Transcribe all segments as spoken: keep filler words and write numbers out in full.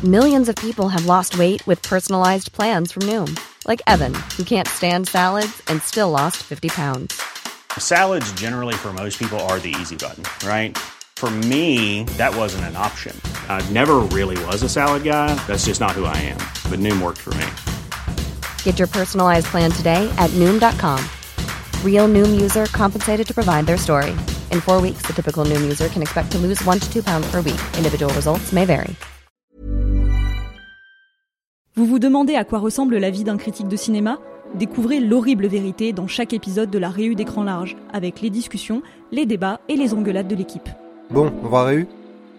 Millions of people have lost weight with personalized plans from Noom. Like Evan, who can't stand salads and still lost fifty pounds. Salads generally for most people are the easy button, right? For me, that wasn't an option. I never really was a salad guy. That's just not who I am. But Noom worked for me. Get your personalized plan today at Noom dot com. Real Noom user compensated to provide their story. In four weeks, the typical Noom user can expect to lose one to two pounds per week. Individual results may vary. Vous vous demandez à quoi ressemble la vie d'un critique de cinéma ? Découvrez l'horrible vérité dans chaque épisode de la Réu d'écran large, avec les discussions, les débats et les engueulades de l'équipe. Bon, on va Réu ?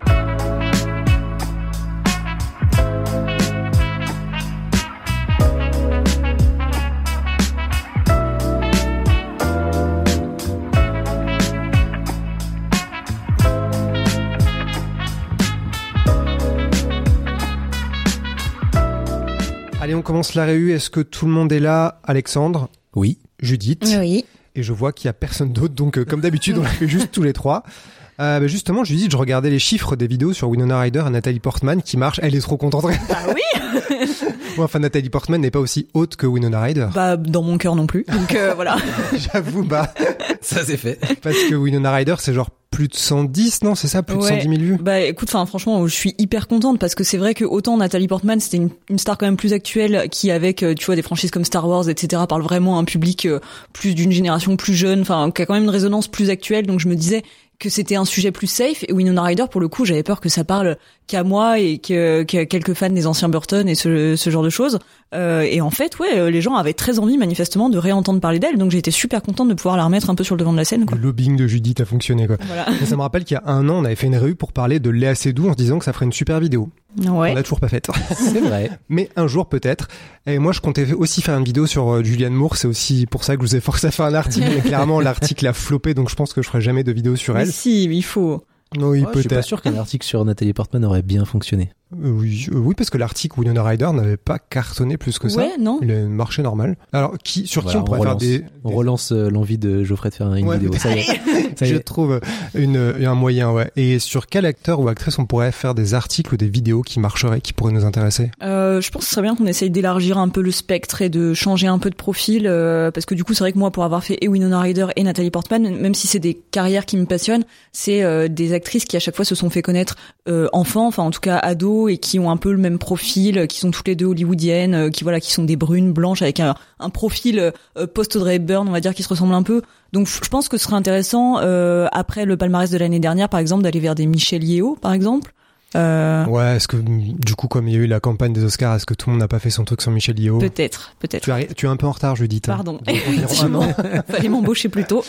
Allez, on commence la réu. Est-ce que tout le monde est là ? Alexandre ? Oui. Judith ? Oui. Et je vois qu'il y a personne d'autre, donc euh, comme d'habitude, on l'a fait juste tous les trois. Euh, bah justement, Judith, je regardais les chiffres des vidéos sur Winona Ryder et Nathalie Portman qui marchent. Elle est trop contente. Ah oui. Bon, enfin, Nathalie Portman n'est pas aussi haute que Winona Ryder. Bah, dans mon cœur non plus. Donc euh, voilà. J'avoue, bah. Ça c'est fait. Parce que Winona Ryder, c'est genre plus de cent dix, non, c'est ça, plus ouais. de cent dix mille vues. Bah écoute, enfin franchement, je suis hyper contente parce que c'est vrai que autant Nathalie Portman, c'était une, une star quand même plus actuelle qui avec tu vois des franchises comme Star Wars, et cetera parle vraiment à un public euh, plus d'une génération plus jeune, enfin qui a quand même une résonance plus actuelle. Donc je me disais que c'était un sujet plus safe. Et Winona Ryder, pour le coup, j'avais peur que ça parle qu'à moi et que, que quelques fans des anciens Burton et ce, ce genre de choses. Euh, et en fait, ouais, les gens avaient très envie manifestement de réentendre parler d'elle. Donc j'ai été super contente de pouvoir la remettre un peu sur le devant de la scène, quoi. Le lobbying de Judith a fonctionné, quoi. Voilà. Et ça me rappelle qu'il y a un an, on avait fait une réu pour parler de Léa Seydoux en se disant que ça ferait une super vidéo. Ouais. On l'a toujours pas faite. C'est vrai. Mais un jour peut-être. Et moi je comptais aussi faire une vidéo sur euh, Julianne Moore, c'est aussi pour ça que je vous ai forcé à faire un article. Mais clairement l'article a floppé, donc je pense que je ferai jamais de vidéo sur Mais elle. si, il faut. Oui, Ouais, peut-être. je suis pas sûr qu'un article sur Nathalie Portman aurait bien fonctionné. Euh, oui, euh, oui, parce que l'article Winona Ryder n'avait pas cartonné plus que ça. Ouais, non. Il a marché normal. Alors, qui, sur Voilà, qui on pourrait on faire relance, des, on des... relance euh, l'envie de Geoffrey de faire une Ouais, vidéo. Ça y est. Ça y Je est. trouve une, un moyen, ouais. Et sur quel acteur ou actrice on pourrait faire des articles ou des vidéos qui marcheraient, qui pourraient nous intéresser? Euh, je pense que ce serait bien qu'on essaye d'élargir un peu le spectre et de changer un peu de profil, euh, parce que du coup, c'est vrai que moi, pour avoir fait et Winona Ryder et Nathalie Portman, même si c'est des carrières qui me passionnent, c'est euh, des actrices qui à chaque fois se sont fait connaître euh, enfants, enfin en tout cas ados, et qui ont un peu le même profil, qui sont toutes les deux hollywoodiennes, euh, qui voilà, qui sont des brunes blanches avec un, un profil euh, post-Audrey Hepburn, on va dire, qui se ressemble un peu. Donc je pense que ce serait intéressant euh, après le palmarès de l'année dernière, par exemple, d'aller vers des Michelle Yeoh, par exemple. Euh... Ouais, est-ce que du coup, comme il y a eu la campagne des Oscars, est-ce que tout le monde n'a pas fait son truc sur Michelle Yeoh? Peut-être, peut-être. Tu, arri- tu es un peu en retard, Judith. Pardon. Donc, Effectivement, fallait m'embaucher plus tôt.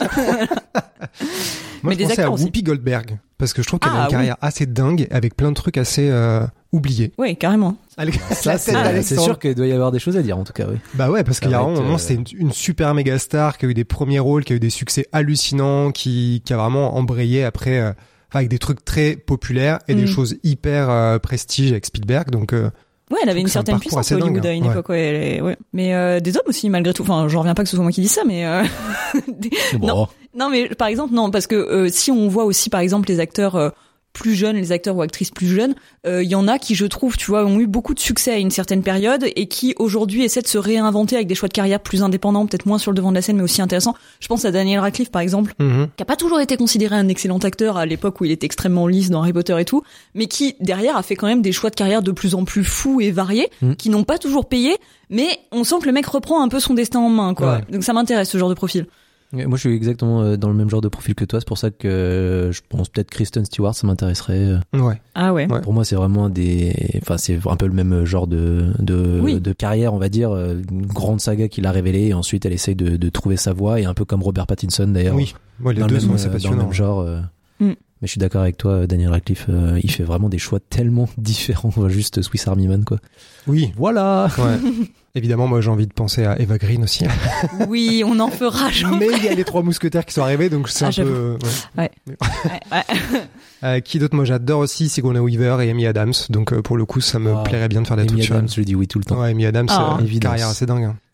Moi, Mais je des pensais à acteurs aussi. Whoopi Goldberg, parce que je trouve qu'elle Ah, a une oui. carrière assez dingue, avec plein de trucs assez euh, oubliés. Oui, carrément. Allez, Ça, la c'est, tête c'est d'Alexandre. sûr qu'il doit y avoir des choses à dire, en tout cas, oui. Bah ouais, parce Ça qu'il y a va un être, moment, euh, c'était une, une super méga star qui a eu des premiers rôles, qui a eu des succès hallucinants, qui, qui a vraiment embrayé après, euh, enfin, avec des trucs très populaires et Mm. des choses hyper euh, prestige avec Spielberg. Donc, euh, Ouais, elle avait trouve une que c'est un certaine parcours puissance assez à Hollywood dingue, à une ouais. époque, ouais, elle est- ouais. Mais euh, des hommes aussi, malgré tout. Enfin, j'en reviens pas que ce soit moi qui dis ça, mais euh... des- Bon. non, non, mais par exemple, non, parce que euh, si on voit aussi, par exemple, les acteurs euh, plus jeunes, les acteurs ou actrices plus jeunes, il euh, y en a qui, je trouve, tu vois, ont eu beaucoup de succès à une certaine période et qui aujourd'hui essaient de se réinventer avec des choix de carrière plus indépendants, peut-être moins sur le devant de la scène, mais aussi intéressants. Je pense à Daniel Radcliffe, par exemple, mhm. qui a pas toujours été considéré un excellent acteur à l'époque où il était extrêmement lisse dans Harry Potter et tout, mais qui derrière a fait quand même des choix de carrière de plus en plus fous et variés, Mm. qui n'ont pas toujours payé, mais on sent que le mec reprend un peu son destin en main, quoi. Ouais. Donc ça m'intéresse, ce genre de profil. Ouais, moi, je suis exactement euh, dans le même genre de profil que toi. C'est pour ça que euh, je pense peut-être Kristen Stewart, ça m'intéresserait. Ouais. Ah ouais. Ouais. Pour moi, c'est vraiment des, enfin, c'est un peu le même genre de de, Oui. de carrière, on va dire, euh, une grande saga qu'il a révélée et ensuite elle essaye de, de trouver sa voie et un peu comme Robert Pattinson d'ailleurs. Oui. Moi, les dans deux le sont même, assez euh, dans le passionnants. même genre. euh. Mm. Mais je suis d'accord avec toi, Daniel Radcliffe, euh, il fait vraiment des choix tellement différents, juste Swiss Army Man, quoi. Oui. Voilà. Ouais. Évidemment, moi, j'ai envie de penser à Eva Green aussi. Oui, on en fera, genre. Mais il y a les trois mousquetaires qui sont arrivés, donc c'est Ah, un j'avoue. peu... ouais. Ouais. Ouais, ouais. Euh, qui d'autre? Moi, j'adore aussi Sigourney Weaver et Amy Adams. Donc, euh, pour le coup, ça me Wow. plairait bien de faire des Amy trucs sur Adams, elle. je lui dis oui tout le temps. Ouais, Amy Adams, Ah. euh, une Évidence. carrière assez dingue. hein.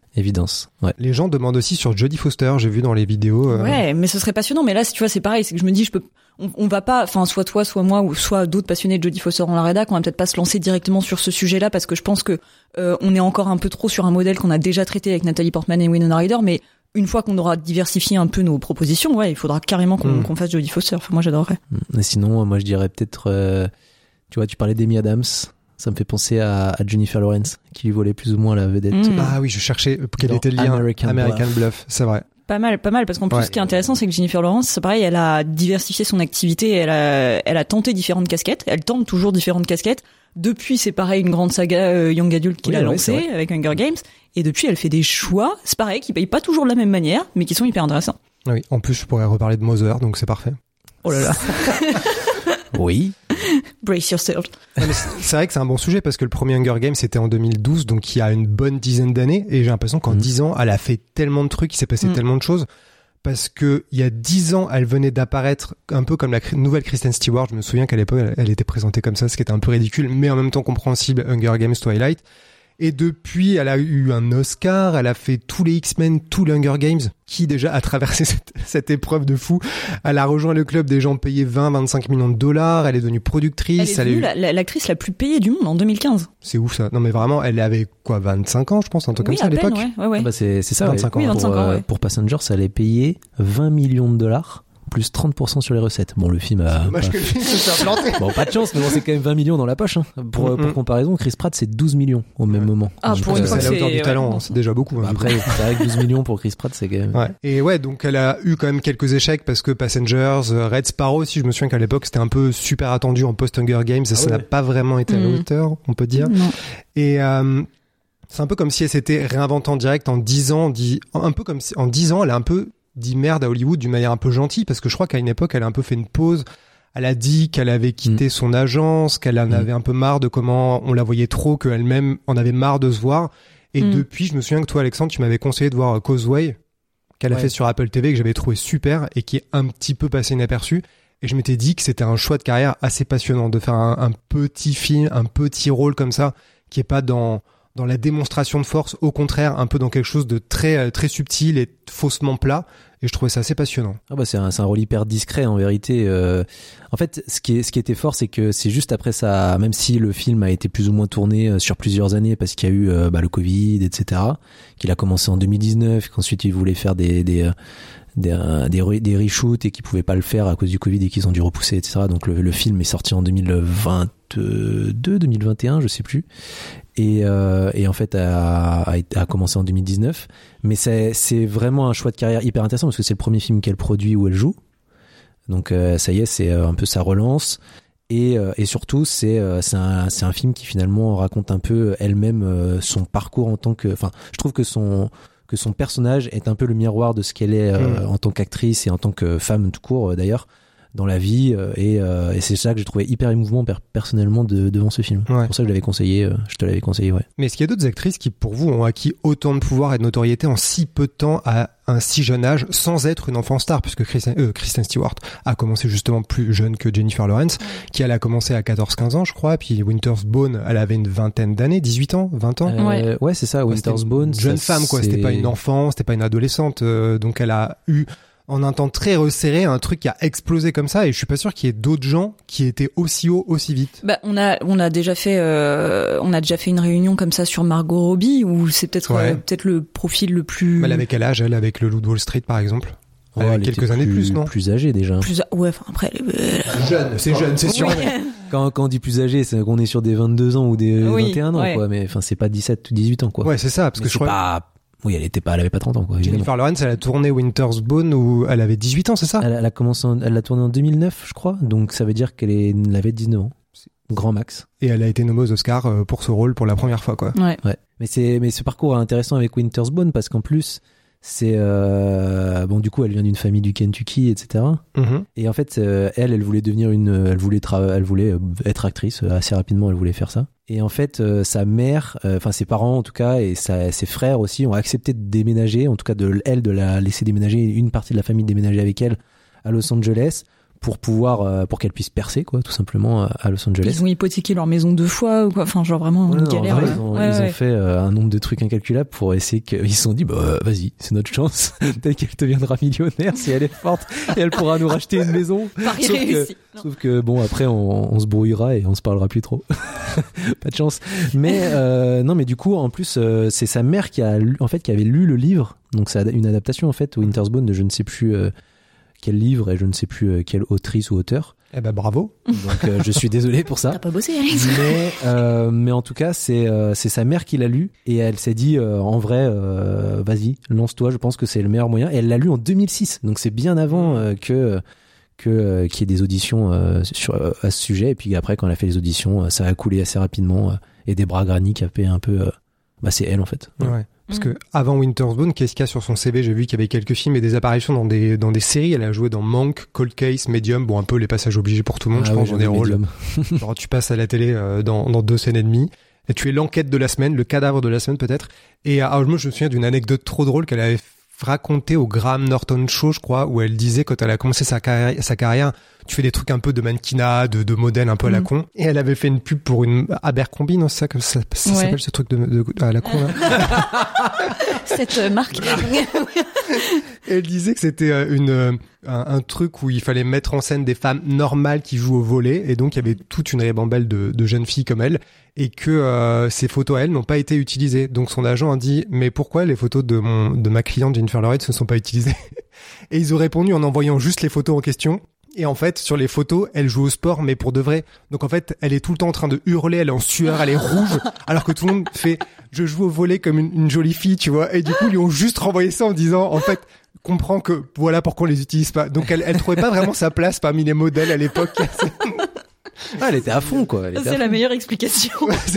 Évidence. Ouais. Les gens demandent aussi sur Jodie Foster, j'ai vu dans les vidéos. Euh... Ouais, mais ce serait passionnant. Mais là, tu vois, c'est pareil. C'est que je me dis, je peux, on, on va pas, enfin, soit toi, soit moi, ou soit d'autres passionnés de Jodie Foster en la rédac, on va peut-être pas se lancer directement sur ce sujet-là parce que je pense que euh, on est encore un peu trop sur un modèle qu'on a déjà traité avec Nathalie Portman et Winona Ryder. Mais une fois qu'on aura diversifié un peu nos propositions, ouais, il faudra carrément qu'on, mmh. qu'on fasse Jodie Foster. Enfin, moi, j'adorerais. Et sinon, moi, je dirais peut-être, euh, tu vois, tu parlais d'Amy Adams. Ça me fait penser à, à Jennifer Lawrence, qui lui volait plus ou moins la vedette. Mmh. Ah oui, je cherchais quel était le lien. American, American Bluff. Bluff, c'est vrai. Pas mal, pas mal, parce qu'en plus, Ouais. ce qui est intéressant, c'est que Jennifer Lawrence, c'est pareil, elle a diversifié son activité, elle a, elle a tenté différentes casquettes, elle tente toujours différentes casquettes. Depuis, c'est pareil, une grande saga euh, Young Adult qu'il oui, a ouais, lancée avec Hunger Games. Et depuis, elle fait des choix, c'est pareil, qui payent pas toujours de la même manière, mais qui sont hyper intéressants. Oui, en plus, je pourrais reparler de Mother, donc c'est parfait. Oh là là. Oui. Brace yourself. Ouais, mais c'est c'est vrai que c'est un bon sujet parce que le premier Hunger Games c'était en deux mille douze, donc il y a une bonne dizaine d'années, et j'ai l'impression qu'en Mmh. dix ans, elle a fait tellement de trucs, il s'est passé Mmh. tellement de choses. Parce que il y a dix ans, elle venait d'apparaître un peu comme la cri- nouvelle Kristen Stewart. Je me souviens qu'à l'époque, elle, elle était présentée comme ça, ce qui était un peu ridicule, mais en même temps compréhensible. Hunger Games, Twilight. Et depuis, elle a eu un Oscar, elle a fait tous les X-Men, tous les Hunger Games, qui déjà a traversé cette, cette épreuve de fou. Elle a rejoint le club des gens payés vingt, vingt-cinq millions de dollars, elle est devenue productrice. Elle est elle devenue a eu- la- la- l'actrice la plus payée du monde en deux mille quinze. C'est ouf ça. Non mais vraiment, elle avait quoi, vingt-cinq ans, je pense, un truc Oui, comme ça à, à peine, l'époque. ouais, ouais, ouais. Ah bah c'est, c'est ça. vingt-cinq ouais. ans. Oui, vingt-cinq pour, ans, euh, ouais. pour Passenger, ça allait payer vingt millions de dollars, plus trente pour cent sur les recettes. Bon, le film a... Dommage pas- que le film se soit planté. Bon, pas de chance, mais bon, c'est quand même vingt millions dans la poche. Hein. Pour, Mm-hmm. pour comparaison, Chris Pratt, c'est douze millions au même Ouais. moment. Ah, Donc, pour Je une pense fois que que c'est à la hauteur c'est- du ouais, talent, non. hein, c'est déjà beaucoup. hein. Bah, après, c'est vrai que douze millions pour Chris Pratt, c'est quand même... Ouais. Et ouais, donc elle a eu quand même quelques échecs parce que Passengers, euh, Red Sparrow aussi, je me souviens qu'à l'époque c'était un peu super attendu en post-Hunger Games et Ah ça ouais. n'a pas vraiment été à la Mhm. hauteur, on peut dire. Non. Et euh, c'est un peu comme si elle s'était réinventée en direct en dix ans, dit, un peu comme si en dix ans elle a un peu dit merde à Hollywood d'une manière un peu gentille parce que je crois qu'à une époque elle a un peu fait une pause. Elle a dit qu'elle avait quitté Mm. son agence, qu'elle en Mm. avait un peu marre de comment on la voyait trop, qu'elle-même en avait marre de se voir. Et Mm. depuis, je me souviens que toi, Alexandre, tu m'avais conseillé de voir Causeway, qu'elle a Ouais. fait sur Apple T V, que j'avais trouvé super et qui est un petit peu passé inaperçu. Et je m'étais dit que c'était un choix de carrière assez passionnant de faire un, un petit film, un petit rôle comme ça, qui est pas dans dans la démonstration de force, au contraire, un peu dans quelque chose de très euh, très subtil et faussement plat. Et je trouvais ça assez passionnant. Ah bah c'est un, c'est un rôle hyper discret en vérité. Euh, en fait, ce qui est, ce qui était fort, c'est que c'est juste après ça, même si le film a été plus ou moins tourné euh, sur plusieurs années parce qu'il y a eu euh, bah, le Covid, et cetera, qu'il a commencé en deux mille dix-neuf, qu'ensuite il voulait faire des des euh, des, euh, des, re- des reshoots et qu'ils pouvaient pas le faire à cause du Covid et qu'ils ont dû repousser, et cetera. Donc le, le film est sorti en deux mille vingt-deux, deux mille vingt et un, je sais plus. Et, euh, et en fait a, a, été- a commencé en deux mille dix-neuf. Mais c'est, c'est vraiment un choix de carrière hyper intéressant parce que c'est le premier film qu'elle produit où elle joue. Donc euh, ça y est, c'est euh, un peu sa relance. Et, euh, et surtout, c'est, euh, c'est, un, c'est un film qui finalement raconte un peu elle-même euh, son parcours en tant que... Enfin, je trouve que son, que son personnage est un peu le miroir de ce qu'elle est euh, Mmh. en tant qu'actrice et en tant que femme tout court euh, d'ailleurs dans la vie. euh, et, euh, et c'est ça que j'ai trouvé hyper émouvant per- personnellement de, devant ce film. Ouais. C'est pour ça que je l'avais conseillé. euh, je te l'avais conseillé, ouais. Mais est-ce qu'il y a d'autres actrices qui, pour vous, ont acquis autant de pouvoir et de notoriété en si peu de temps à un si jeune âge, sans être une enfant star, puisque Kristen, euh, Kristen Stewart a commencé justement plus jeune que Jennifer Lawrence, qui elle a commencé à quatorze quinze ans, je crois, puis Winter's Bone, elle avait une vingtaine d'années, dix-huit ans, vingt ans. Euh, ouais, c'est ça. Ouais, Winter's c'était une Bone. jeune ça, femme, quoi. c'est- C'était pas une enfant, c'était pas une adolescente, euh, donc elle a eu en un temps très resserré un truc qui a explosé comme ça, et je suis pas sûr qu'il y ait d'autres gens qui étaient aussi haut aussi vite. Bah, on a, on a déjà fait, euh, on a déjà fait une réunion comme ça sur Margot Robbie où c'est peut-être, Ouais. euh, peut-être le profil le plus. Elle avait quel âge, elle, avec le Loup de Wall Street, par exemple? Ouais, Elle avait elle était quelques années de plus, non? Plus âgée déjà. plus, ouais, enfin, après, elle est- Jeune, c'est jeune, c'est sûr. Oui. Quand, quand on dit plus âgé, c'est qu'on est sur des vingt-deux ans ou des Oui, vingt et un ans, ouais. quoi. Mais enfin, c'est pas dix-sept ou dix-huit ans, quoi. Ouais, c'est ça, parce Mais que je c'est crois pas... Oui, elle était pas, elle avait pas trente ans, quoi. évidemment. Jennifer Lawrence, elle a tourné Winter's Bone où elle avait dix-huit ans, c'est ça? Elle, elle a commencé, en- elle l'a tourné en deux mille neuf, je crois. Donc ça veut dire qu'elle est, elle avait dix-neuf ans. Grand max. Et elle a été nommée aux Oscars euh, pour ce rôle pour la première fois, quoi. Ouais. Ouais. Mais c'est, mais ce parcours est intéressant avec Winter's Bone parce qu'en plus, c'est, euh, bon, du coup, elle vient d'une famille du Kentucky, et cetera. Mhm. Et en fait, euh, elle, elle voulait devenir une, elle voulait, tra- elle voulait euh, être actrice euh, assez rapidement. Elle voulait faire ça. Et en fait, euh, sa mère, euh, enfin ses parents en tout cas, et sa, ses frères aussi ont accepté de déménager, en tout cas de elle de la laisser déménager, une partie de la famille déménager avec elle à Los Angeles pour pouvoir euh, pour qu'elle puisse percer quoi tout simplement à Los Angeles. Ils ont hypothéqué leur maison deux fois ou quoi, enfin genre vraiment ouais, une non, galère. vrai, ouais. ils ont, ouais, ils ouais. ont fait euh, un nombre de trucs incalculables pour essayer que ils se sont dit bah vas-y c'est notre chance peut-être qu'elle deviendra millionnaire si elle est forte et elle pourra nous racheter une maison. Paris sauf réussi. que, sauf que bon après on, on se brouillera et on se parlera plus trop. Pas de chance. Mais euh, non mais du coup en plus euh, c'est sa mère qui a lu, en fait qui avait lu le livre donc c'est une adaptation en fait Winter's Bone de je ne sais plus euh, quel livre et je ne sais plus euh, quelle autrice ou auteur. Eh ben bravo. Donc euh, je suis désolé pour ça. T'as pas bossé, Alex. Mais euh, mais en tout cas c'est euh, c'est sa mère qui l'a lu et elle s'est dit euh, en vrai euh, vas-y lance-toi je pense que c'est le meilleur moyen et elle l'a lu en deux mille six donc c'est bien avant euh, que que euh, qu'il y ait des auditions euh, sur euh, à ce sujet et puis après quand elle a fait les auditions euh, ça a coulé assez rapidement euh, et Debra Grani qui a fait un peu euh, bah c'est elle en fait. Ouais. ouais. Parce que avant Winter's Bone, qu'est-ce qu'il y a sur son C V? J'ai vu qu'il y avait quelques films et des apparitions dans des dans des séries. Elle a joué dans Monk, Cold Case, Medium, bon un peu les passages obligés pour tout le monde, Ah je ouais, pense, dans des rôles. Medium. Genre tu passes à la télé euh, dans dans deux scènes et demie. Et tu es l'enquête de la semaine, le cadavre de la semaine peut-être. Et alors moi je me souviens d'une anecdote trop drôle qu'elle avait racontée au Graham Norton Show, je crois, où elle disait quand elle a commencé sa carrière, sa carrière, tu fais des trucs un peu de mannequinat, de, de modèle un peu à la Mm. con. Et elle avait fait une pub pour une Abercrombie, non, c'est ça que ça, ça Ouais. s'appelle ce truc de, de, à la con là. Cette euh, marque. Et elle disait que c'était euh, une euh, un, un truc où il fallait mettre en scène des femmes normales qui jouent au volley et donc il y avait toute une ribambelle de, de jeunes filles comme elle et que euh, ces photos à elle n'ont pas été utilisées. Donc son agent a dit mais pourquoi les photos de mon de ma cliente Jennifer Lawrence ne sont pas utilisées? Et ils ont répondu en envoyant juste les photos en question. Et en fait, sur les photos, elle joue au sport, mais pour de vrai. Donc en fait, elle est tout le temps en train de hurler, elle est en sueur, elle est rouge, alors que tout le monde fait « je joue au volley comme une, une jolie fille », tu vois. Et du coup, ils lui ont juste renvoyé ça en disant, en fait, comprends que voilà pourquoi on les utilise pas. Donc elle, elle trouvait pas vraiment sa place parmi les modèles à l'époque. Ah, elle était à fond quoi. Elle était à C'est la fond. meilleure explication.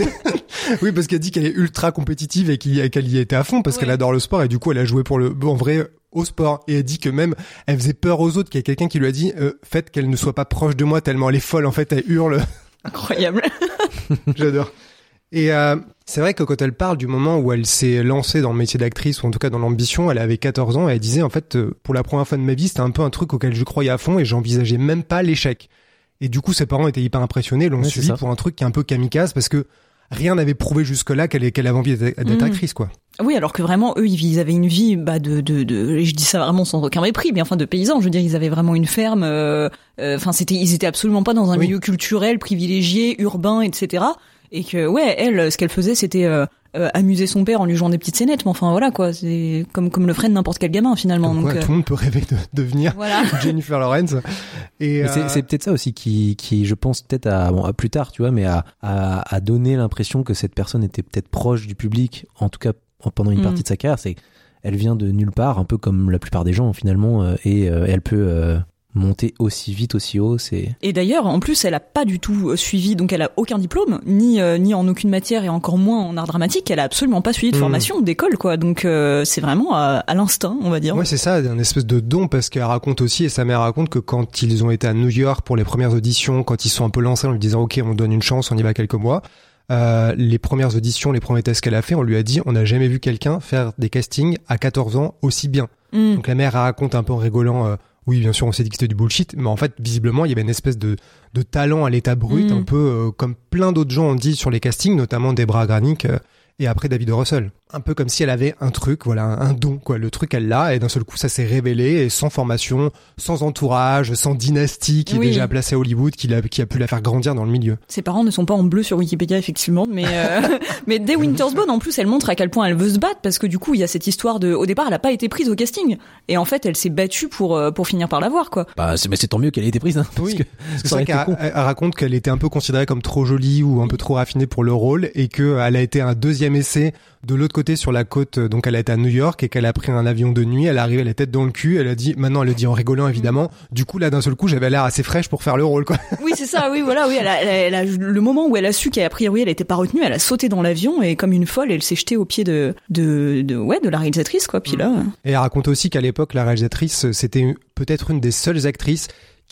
Oui, parce qu'elle dit qu'elle est ultra compétitive et qu'il- qu'elle y était à fond parce Ouais. qu'elle adore le sport et du coup, elle a joué pour le, en vrai, au sport. Et elle dit que même, elle faisait peur aux autres, qu'il y a quelqu'un qui lui a dit, euh, faites qu'elle ne soit pas proche de moi tellement elle est folle. En fait, elle hurle. Incroyable. J'adore. Et euh, c'est vrai que quand elle parle du moment où elle s'est lancée dans le métier d'actrice, ou en tout cas dans l'ambition, elle avait quatorze ans, et elle disait, en fait, euh, pour la première fois de ma vie, c'était un peu un truc auquel je croyais à fond, et j'envisageais même pas l'échec. Et du coup, ses parents étaient hyper impressionnés, l'ont Ouais, c'est suivi ça. pour un truc qui est un peu kamikaze, parce que rien n'avait prouvé jusque-là qu'elle qu'elle avait envie d'être d'être Mhm. actrice, quoi. Oui, alors que vraiment, eux, ils avaient une vie, bah, de, de, de, et je dis ça vraiment sans aucun mépris, mais enfin, de paysans. Je veux dire, ils avaient vraiment une ferme, euh, euh, enfin, c'était, ils étaient absolument pas dans un Oui. milieu culturel, privilégié, urbain, et cetera. Et que, ouais, elle, ce qu'elle faisait, c'était, euh, euh, amuser son père en lui jouant des petites scénettes, mais enfin, voilà, quoi. C'est comme, comme le ferait n'importe quel gamin, finalement. Comme Donc, quoi, euh, tout le monde peut rêver de devenir voilà. Jennifer Lawrence. Et Mais c'est, euh, c'est peut-être ça aussi qui, qui, je pense peut-être à, bon, à plus tard, tu vois, mais à, à, à donner l'impression que cette personne était peut-être proche du public, en tout cas en- pendant une Mm. partie de sa carrière. C'est, elle vient de nulle part, un peu comme la plupart des gens finalement, euh, et euh, elle peut euh, monter aussi vite, aussi haut. C'est Et d'ailleurs, en plus, elle a pas du tout euh, suivi, donc elle a aucun diplôme, ni euh, ni en aucune matière et encore moins en art dramatique. Elle a absolument pas suivi de Mmh. formation, d'école, quoi. Donc euh, c'est vraiment à, à l'instinct, on va dire. Ouais, c'est ça, un espèce de don, parce qu'elle raconte aussi, et sa mère raconte que quand ils ont été à New York pour les premières auditions, quand ils sont un peu lancés en lui disant, OK, on donne une chance, on y va quelques mois, euh, les premières auditions, les premiers tests qu'elle a fait, on lui a dit, on n'a jamais vu quelqu'un faire des castings à quatorze ans aussi bien. Mm. Donc la mère raconte un peu en rigolant, euh, oui, bien sûr, on s'est dit que c'était du bullshit, mais en fait, visiblement, il y avait une espèce de, de talent à l'état brut, Mm. un peu euh, comme plein d'autres gens ont dit sur les castings, notamment Debra Granik euh, et après David O. Russell. Un peu comme si elle avait un truc, voilà, un, un don, quoi. Le truc, elle l'a, et d'un seul coup, ça s'est révélé, et sans formation, sans entourage, sans dynastie qui est Oui. déjà placée à Hollywood, qui, l'a, qui a pu la faire grandir dans le milieu. Ses parents ne sont pas en bleu sur Wikipédia, effectivement, mais euh, mais dès Winter's Bone, en plus, elle montre à quel point elle veut se battre, parce que du coup, il y a cette histoire de, au départ, elle a pas été prise au casting, et en fait, elle s'est battue pour euh, pour finir par l'avoir, quoi. bah, c'est, mais c'est tant mieux qu'elle ait été prise, hein, parce Oui. que Parce que ça c'est aurait vrai été qu'elle con. elle- elle raconte qu'elle était un peu considérée comme trop jolie ou un peu trop raffinée pour le rôle, et que elle a été un deuxième essai de l'autre côté sur la côte, donc elle a été à New York, et qu'elle a pris un avion de nuit, elle est arrivée la tête dans le cul, elle a dit, maintenant elle le dit en rigolant évidemment, du coup là d'un seul coup j'avais l'air assez fraîche pour faire le rôle, quoi. Oui, c'est ça, oui, voilà, oui, elle a, elle a- elle a- le moment où elle a su qu'a priori elle était pas retenue, elle a sauté dans l'avion, et comme une folle, elle s'est jetée aux pieds de, de, de, ouais, de la réalisatrice, quoi, puis là, Et elle raconte aussi qu'à l'époque la réalisatrice, c'était peut-être une des seules actrices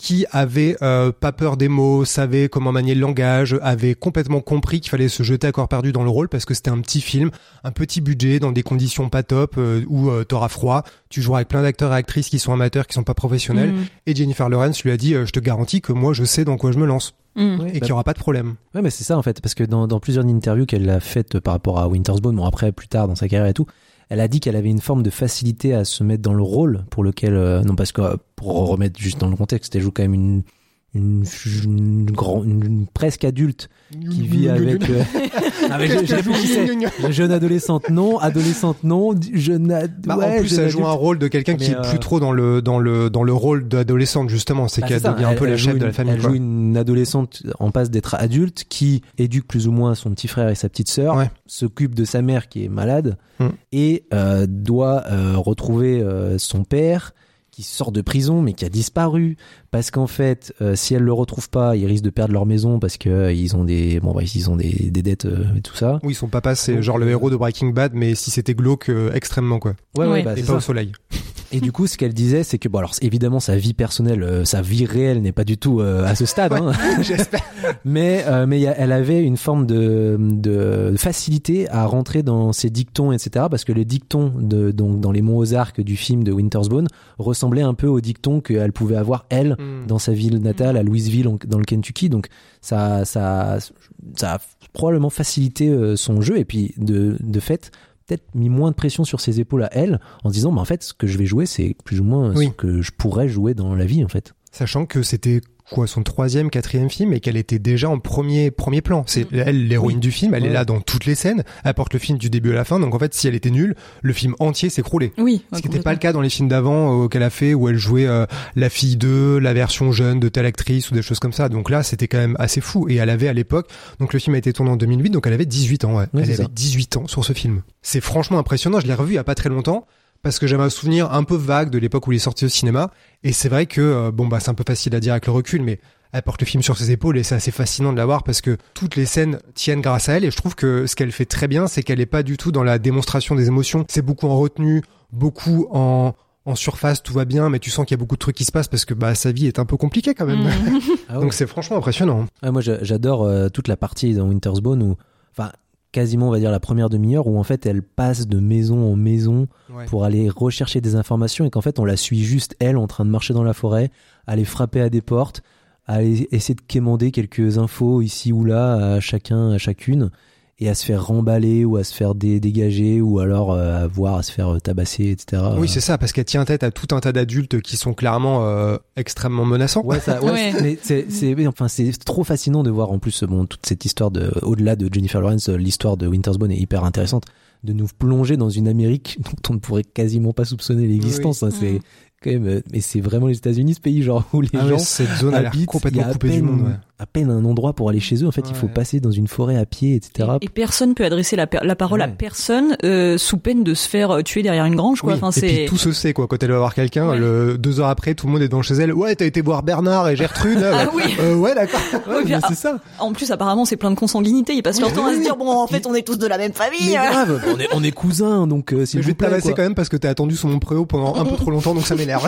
qui avait euh, pas peur des mots, savait comment manier le langage, avait complètement compris qu'il fallait se jeter à corps perdu dans le rôle parce que c'était un petit film, un petit budget, dans des conditions pas top, euh, où euh, t'auras froid, tu joueras avec plein d'acteurs et actrices qui sont amateurs, qui sont pas professionnels, mmh. et Jennifer Lawrence lui a dit euh, je te garantis que moi je sais dans quoi je me lance. Mmh. Et bah, qu'il y aura pas de problème. Ouais, mais c'est ça en fait, parce que dans, dans plusieurs interviews qu'elle a faites par rapport à Winter's Bone, bon après plus tard dans sa carrière et tout, elle a dit qu'elle avait une forme de facilité à se mettre dans le rôle pour lequel, euh, non parce que euh, pour remettre juste dans le contexte, elle joue quand même une une, une, grand, une, une presque adulte qui vit avec euh, avec je, je, je, je, jeune adolescente non, adolescente non, jeune ad... bah, ouais, en plus elle joue un rôle de quelqu'un mais qui euh... est plus trop dans le dans le dans le rôle d'adolescente justement, c'est bah, qu'elle c'est devient elle, un peu la chef une, de la famille. Elle quoi. joue une adolescente en passe d'être adulte qui éduque plus ou moins son petit frère et sa petite sœur, ouais. s'occupe de sa mère qui est malade mm. et euh, doit euh, retrouver euh, son père qui sort de prison mais qui a disparu parce qu'en fait euh, si elle le retrouve pas ils risquent de perdre leur maison parce que euh, ils ont des bon bah, ils ont des, des dettes euh, et tout ça. Oui son papa c'est donc, genre le héros de Breaking Bad mais si c'était glauque euh, extrêmement quoi. Ouais, ouais, ouais bah, et c'est pas ça. Au soleil. Et du coup, ce qu'elle disait, c'est que bon, alors évidemment, sa vie personnelle, euh, sa vie réelle n'est pas du tout euh, à ce stade. Ouais, hein. J'espère. mais euh, mais y a, elle avait une forme de, de facilité à rentrer dans ses dictons, et cetera. Parce que les dictons de donc dans les Monts Ozarks du film de Winter's Bone ressemblaient un peu aux dictons qu'elle pouvait avoir elle mm. dans sa ville natale à Louisville, en, dans le Kentucky. Donc ça ça ça a probablement facilité euh, son jeu. Et puis de de fait. Peut-être mis moins de pression sur ses épaules à elle en se disant bah en fait ce que je vais jouer c'est plus ou moins oui. ce que je pourrais jouer dans la vie en fait, sachant que c'était quoi son troisième quatrième film et qu'elle était déjà en premier premier plan. C'est elle l'héroïne oui. du film, elle ouais. est là dans toutes les scènes, elle porte le film du début à la fin, donc en fait si elle était nulle le film entier s'écroulait. Oui, ce qui n'était pas le cas dans les films d'avant euh, qu'elle a fait où elle jouait euh, la fille de la version jeune de telle actrice ou des choses comme ça, donc là c'était quand même assez fou. Et elle avait à l'époque, donc le film a été tourné en deux mille huit, donc elle avait dix-huit ans ouais. Ouais, elle avait ça. dix-huit ans sur ce film. C'est franchement impressionnant, je l'ai revu il y a pas très longtemps parce que j'avais un souvenir un peu vague de l'époque où il est sorti au cinéma et c'est vrai que euh, bon bah c'est un peu facile à dire avec le recul mais elle porte le film sur ses épaules et c'est assez fascinant de la voir parce que toutes les scènes tiennent grâce à elle et je trouve que ce qu'elle fait très bien c'est qu'elle est pas du tout dans la démonstration des émotions, c'est beaucoup en retenue, beaucoup en en surface, tout va bien mais tu sens qu'il y a beaucoup de trucs qui se passent parce que bah sa vie est un peu compliquée quand même. Mmh. ah ouais. Donc c'est franchement impressionnant. Ah, moi j'adore euh, toute la partie dans Winter's Bone où enfin quasiment on va dire la première demi-heure où en fait elle passe de maison en maison ouais. pour aller rechercher des informations et qu'en fait on la suit juste elle en train de marcher dans la forêt, aller frapper à des portes, aller essayer de quémander quelques infos ici ou là à chacun, à chacune et à se faire remballer ou à se faire dé- dégager ou alors euh, à voir à se faire tabasser et cetera. Oui c'est ça parce qu'elle tient tête à tout un tas d'adultes qui sont clairement euh, extrêmement menaçants. Ouais ça ouais, ouais. C'est, c'est, c'est enfin c'est trop fascinant de voir en plus bon toute cette histoire de au-delà de Jennifer Lawrence, l'histoire de Winter's Bone est hyper intéressante de nous plonger dans une Amérique dont on ne pourrait quasiment pas soupçonner l'existence. Oui. Hein, c'est quand même, mais c'est vraiment les États-Unis, ce pays genre où les ah gens ouais, cette zone a l'air complètement coupée du monde. Ouais. À peine un endroit pour aller chez eux. En fait, ouais. il faut passer dans une forêt à pied, et cetera. Et, et personne peut adresser la, la parole ouais. à personne euh, sous peine de se faire tuer derrière une grange, quoi. Oui. Enfin, et c'est... puis tout se sait, quoi. Quand elle va voir quelqu'un, ouais. le, deux heures après, tout le monde est devant chez elle. Ouais, t'as été voir Bernard et Gertrude. ah oui. Euh, ouais, d'accord. Ouais, puis, c'est ça. En plus, apparemment, c'est plein de consanguinité. Ils passent leur temps à se dire bon, en fait, on est tous de la même famille. Mais grave, on est, on est cousins, donc euh, s'il vous plaît. Je vais te tabasser quand même parce que t'as attendu sur mon préau pendant un peu trop longtemps, donc ça m'énerve.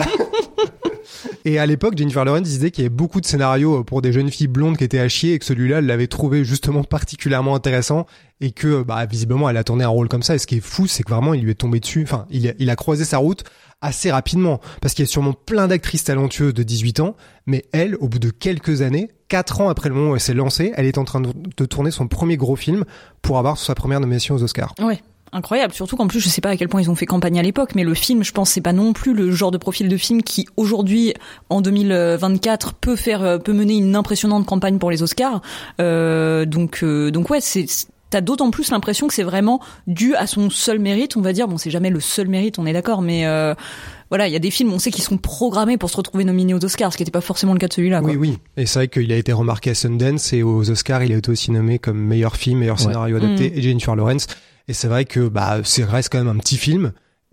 Et à l'époque, Jennifer Lawrence disait qu'il y avait beaucoup de scénarios pour des jeunes filles blondes qui étaient à chier et que celui-là, elle l'avait trouvé justement particulièrement intéressant et que, bah, visiblement, elle a tourné un rôle comme ça. Et ce qui est fou, c'est que vraiment, il lui est tombé dessus. Enfin, il a, il a croisé sa route assez rapidement parce qu'il y a sûrement plein d'actrices talentueuses de dix-huit ans, mais elle, au bout de quelques années, quatre ans après le moment où elle s'est lancée, elle est en train de, de tourner son premier gros film pour avoir sa première nomination aux Oscars. Ouais. Incroyable, surtout qu'en plus je sais pas à quel point ils ont fait campagne à l'époque, mais le film, je pense, c'est pas non plus le genre de profil de film qui aujourd'hui, en deux mille vingt-quatre, peut faire, peut mener une impressionnante campagne pour les Oscars. Euh, donc, euh, donc ouais, c'est, t'as d'autant plus l'impression que c'est vraiment dû à son seul mérite, on va dire. Bon, c'est jamais le seul mérite, on est d'accord, mais euh, voilà, il y a des films, on sait qu'ils sont programmés pour se retrouver nominés aux Oscars, ce qui n'était pas forcément le cas de celui-là. Quoi. Oui, oui. Et c'est vrai qu'il a été remarqué à Sundance et aux Oscars, il a été aussi nommé comme meilleur film, meilleur scénario ouais. adapté, mmh. et Jennifer Lawrence. Et c'est vrai que bah c'est reste quand même un petit film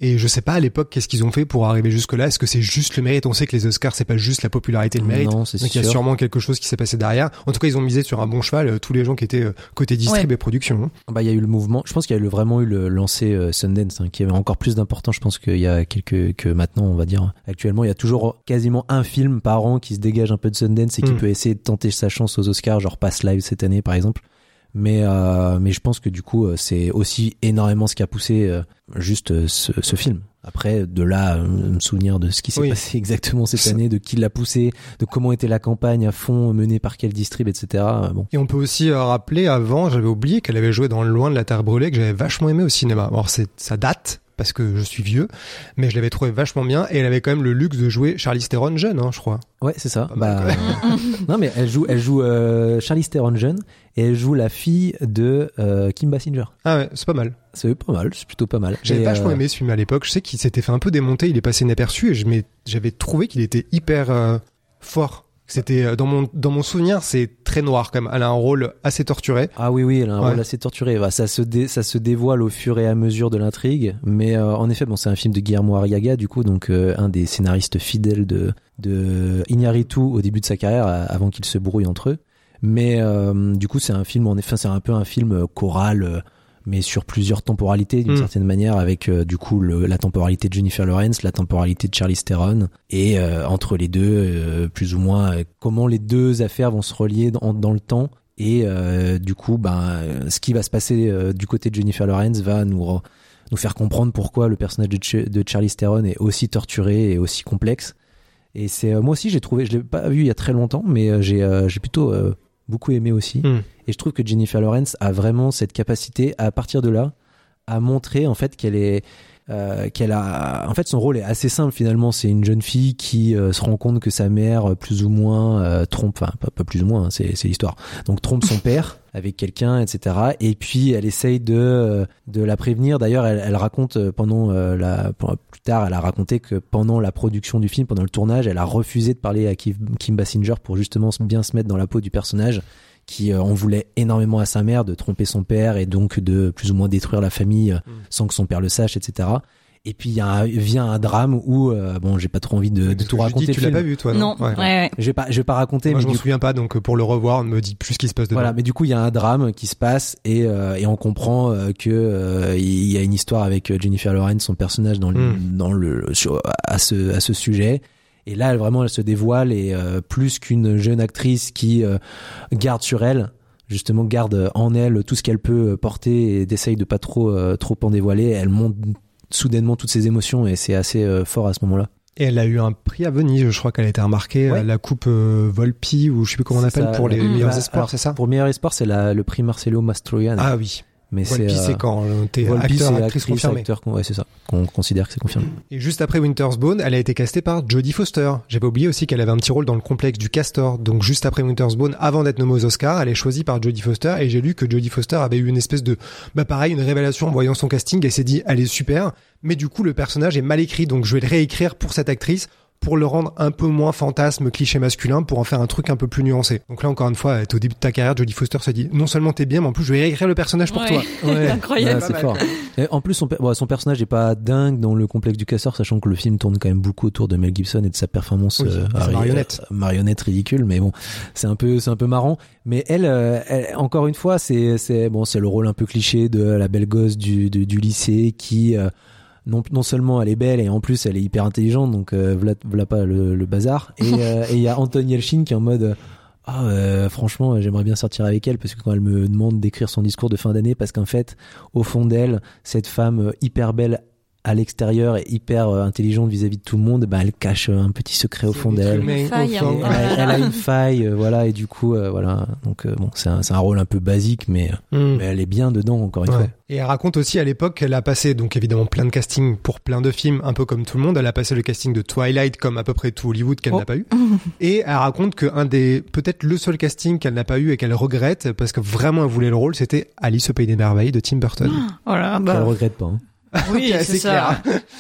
Et je sais pas à l'époque qu'est-ce qu'ils ont fait pour arriver jusque là. Est-ce que c'est juste le mérite? On sait que les Oscars c'est pas juste la popularité et le mérite. Non, c'est Donc il y a sûr. sûrement quelque chose qui s'est passé derrière. En tout cas, ils ont misé sur un bon cheval. euh, Tous les gens qui étaient euh, côté distrib Ouais. et production. hein. Bah, il y a eu le mouvement. Je pense qu'il y a eu le- vraiment eu le lancer euh, Sundance, hein, qui avait encore plus d'importance. Je pense qu'il y a quelques que maintenant, on va dire. Actuellement, il y a toujours quasiment un film par an qui se dégage un peu de Sundance et qui Mm. peut essayer de tenter sa chance aux Oscars, genre Past Live cette année, par exemple. Mais euh, mais je pense que du coup, euh, c'est aussi énormément ce qui a poussé euh, juste euh, ce, ce film. Après, de là, euh, me souvenir de ce qui s'est Oui. passé exactement cette année, de qui l'a poussé, de comment était la campagne à fond menée par quel distrib, et cetera. Euh, Bon. Et on peut aussi euh, rappeler avant, j'avais oublié qu'elle avait joué dans Loin de la Terre brûlée, que j'avais vachement aimé au cinéma. Alors c'est, ça date, parce que je suis vieux, mais je l'avais trouvé vachement bien, et elle avait quand même le luxe de jouer Charlize Theron jeune, hein, je crois. Ouais, c'est ça. Pas mal, Bah, non, mais elle joue, elle joue euh, Charlize Theron jeune et elle joue la fille de euh, Kim Basinger. Ah ouais, c'est pas mal. C'est pas mal, c'est plutôt pas mal. J'avais Et, vachement euh, aimé ce film à l'époque. Je sais qu'il s'était fait un peu démonter, il est passé inaperçu, et je m'ai- j'avais trouvé qu'il était hyper euh, fort. C'était euh, dans mon dans mon souvenir, c'est très noir quand même. Elle a un rôle assez torturé. Ah oui, oui, elle a un Ouais. rôle assez torturé. Bah, ça se dé- ça se dévoile au fur et à mesure de l'intrigue, mais euh, en effet, bon, c'est un film de Guillermo Arriaga, du coup, donc euh, un des scénaristes fidèles de de Iñárritu au début de sa carrière, à- avant qu'ils se brouillent entre eux. Mais euh, du coup, c'est un film, en effet, c'est un peu un film euh, choral. euh, mais sur plusieurs temporalités d'une Mm. certaine manière, avec euh, du coup le, la temporalité de Jennifer Lawrence, la temporalité de Charlize Theron, et euh, entre les deux, euh, plus ou moins, euh, comment les deux affaires vont se relier dans, dans le temps, et euh, du coup, ben, euh, ce qui va se passer euh, du côté de Jennifer Lawrence va nous re- nous faire comprendre pourquoi le personnage de, Ch- de Charlize Theron est aussi torturé et aussi complexe. Et c'est euh, moi aussi j'ai trouvé, je l'ai pas vu il y a très longtemps, mais euh, j'ai euh, j'ai plutôt euh, beaucoup aimé aussi. Mm. Et je trouve que Jennifer Lawrence a vraiment cette capacité à partir de là à montrer en fait qu'elle est euh, qu'elle a en fait son rôle est assez simple finalement. C'est une jeune fille qui euh, se rend compte que sa mère euh, plus ou moins euh, trompe, enfin pas, pas plus ou moins, hein, c'est c'est l'histoire. Donc trompe son père avec quelqu'un, et cetera. Et puis elle essaye de euh, de la prévenir. D'ailleurs, elle, elle raconte euh, pendant euh, la pour- plus tard, elle a raconté que pendant la production du film, pendant le tournage, elle a refusé de parler à Kim, Kim Basinger pour justement bien se mettre dans la peau du personnage, qui euh, en voulait énormément à sa mère de tromper son père et donc de plus ou moins détruire la famille euh, Mm. sans que son père le sache, et cetera. Et puis il y a un, vient un drame où euh, bon, j'ai pas trop envie de, de Parce tout que je raconter. dis, le tu l'as film. pas vu toi, non? Non, ouais, ouais. Je vais pas, je vais pas raconter. Moi, mais je m'en du souviens pas, donc euh, pour le revoir, on me dit plus ce qui se passe dedans. Voilà, mais du coup, il y a un drame qui se passe et, euh, et on comprend euh, que euh, il y a une histoire avec euh, Jennifer Lawrence, son personnage dans le, Mm. dans le sur, à ce à ce sujet. Et là, elle, vraiment, elle se dévoile et euh, plus qu'une jeune actrice qui euh, garde sur elle, justement garde en elle tout ce qu'elle peut porter et d'essaye de pas trop euh, trop en dévoiler. Elle monte soudainement toutes ses émotions et c'est assez euh, fort à ce moment-là. Et elle a eu un prix à Venise, je crois qu'elle a été remarquée, Ouais. euh, la coupe euh, Volpi, ou je sais plus comment on C'est appelle, ça, pour les la- meilleurs bah, espoirs, alors, c'est ça? Pour meilleur espoir, c'est la, le prix Marcello Mastroianni. Ah oui. mais Volpi, c'est, euh, c'est quand euh, t'es Volpi, acteur, c'est actrice confirmée. acteur, ouais, c'est ça, qu'on considère que c'est confirmé. Et juste après Winter's Bone, elle a été castée par Jodie Foster. J'avais oublié aussi qu'elle avait un petit rôle dans le complexe du Castor. Donc juste après Winter's Bone, avant d'être nommée aux Oscars, elle est choisie par Jodie Foster. Et j'ai lu que Jodie Foster avait eu une espèce de, bah pareil, une révélation en voyant son casting. Elle s'est dit, elle est super. Mais du coup, le personnage est mal écrit. Donc je vais le réécrire pour cette actrice, pour le rendre un peu moins fantasme, cliché masculin, pour en faire un truc un peu plus nuancé. Donc là, encore une fois, t'es au début de ta carrière, Jodie Foster se dit, non seulement t'es bien, mais en plus je vais réécrire le personnage pour Ouais. toi. Ouais, Incroyable. ouais, c'est Pas fort. Et en plus, son, per- bon, son personnage est pas dingue dans le complexe du Castor, sachant que le film tourne quand même beaucoup autour de Mel Gibson et de sa performance Oui, euh, sa ri- marionnette. euh, marionnette ridicule. Mais bon, c'est un peu, c'est un peu marrant. Mais elle, euh, elle encore une fois, c'est, c'est bon, c'est le rôle un peu cliché de la belle gosse du, du, du lycée qui euh, non, non seulement elle est belle et en plus elle est hyper intelligente, donc euh, voilà, voilà pas le, le bazar. Et euh, et il y a Anton Yelchin qui est en mode euh, ah euh, franchement j'aimerais bien sortir avec elle parce que quand elle me demande d'écrire son discours de fin d'année, parce qu'en fait au fond d'elle, cette femme euh, hyper belle à l'extérieur et hyper euh, intelligente vis-à-vis de tout le monde, bah elle cache euh, un petit secret au fond d'elle. Mais faille, au fond, Et elle, a, elle a une faille, euh, voilà, et du coup, euh, voilà. Donc euh, bon, c'est un, c'est un rôle un peu basique, mais, Hmm. mais elle est bien dedans encore une Ouais. fois. Et elle raconte aussi à l'époque qu'elle a passé donc évidemment plein de castings pour plein de films, un peu comme tout le monde. Elle a passé le casting de Twilight comme à peu près tout Hollywood qu'elle Oh. n'a pas eu. Et elle raconte que un des peut-être le seul casting qu'elle n'a pas eu et qu'elle regrette parce que vraiment elle voulait le rôle, c'était Alice au pays des merveilles de Tim Burton. Voilà, Je bah, le regrette pas. Hein. oui, Ok, c'est ça. clair.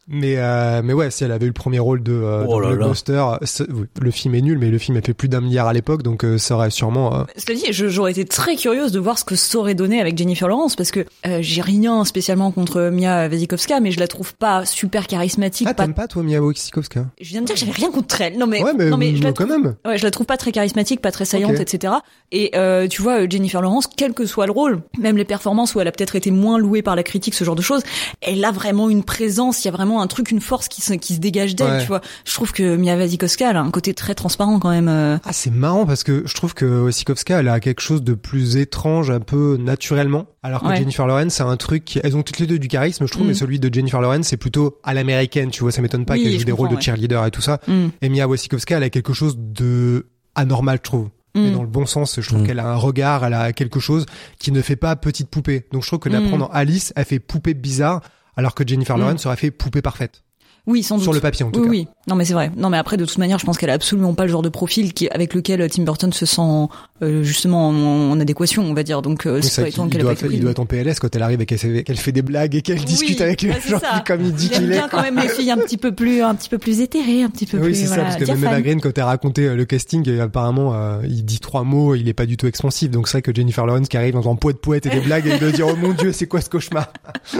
Mais euh, mais ouais, si elle avait eu le premier rôle de, euh, Oh de là là. blockbuster, c'est- le film est nul, mais le film a fait plus d'un milliard à l'époque, donc euh, ça aurait sûrement. Euh... Cela dit, je- j'aurais été très curieuse de voir ce que ça aurait donné avec Jennifer Lawrence, parce que euh, j'ai rien spécialement contre Mia Wasikowska, mais je la trouve pas super charismatique. Ah, pas... t'aimes pas toi Mia Wasikowska? Je viens de dire que j'avais rien contre elle. Non mais, Ouais, mais, non mais je la quand trouve... même. Ouais, je la trouve pas très charismatique, pas très saillante, Ok. et cetera. Et euh, tu vois, Jennifer Lawrence, quel que soit le rôle, même les performances où elle a peut-être été moins louée par la critique, ce genre de choses, elle a vraiment une présence, il y a vraiment un truc, une force qui se, qui se dégage d'elle, Ouais. tu vois. Je trouve que Mia Wasikowska, elle a un côté très transparent quand même. euh. Ah, c'est marrant parce que je trouve que Wasikowska, elle a quelque chose de plus étrange, un peu naturellement. Alors que Ouais. Jennifer Lawrence, c'est un truc, qui- elles ont toutes les deux du charisme, je trouve, Mm. mais celui de Jennifer Lawrence, c'est plutôt à l'américaine, tu vois, ça m'étonne pas Oui, qu'elle joue je des rôles de comprends, ouais. cheerleader et tout ça. Mm. Et Mia Wasikowska, elle a quelque chose de anormal, je trouve. Mais Mm. dans le bon sens, je trouve Mm. qu'elle a un regard, elle a quelque chose qui ne fait pas petite poupée. Donc je trouve que la Mm. prendre en Alice, elle fait poupée bizarre, alors que Jennifer Mm. Lawrence aurait fait poupée parfaite. Oui, sans doute. Sur le papier, en tout oui, cas. Oui, non mais c'est vrai. Non mais après de toute manière, je pense qu'elle a absolument pas le genre de profil qui avec lequel Tim Burton se sent euh, justement en, en adéquation, on va dire. Donc euh, Donc, c'est ça, pas il, étonnant il qu'elle ait doit, pas été il prise. doit être en P L S quand elle arrive et qu'elle, fait- qu'elle fait des blagues et qu'elle Oui, discute avec les bah, c'est gens ça. comme il dit Il aime qu'il est. bien quand même les filles un petit peu plus, un petit peu plus éthérées, un petit peu Oui, plus. c'est ça, voilà, parce que même diaphanes. Eva Green, quand elle a raconté euh, le casting, euh, apparemment, euh, il dit trois mots, il est pas du tout expansif. Donc c'est vrai que Jennifer Lawrence qui arrive dans un poète poète et des blagues, elle doit dire, oh mon dieu, c'est quoi ce cauchemar?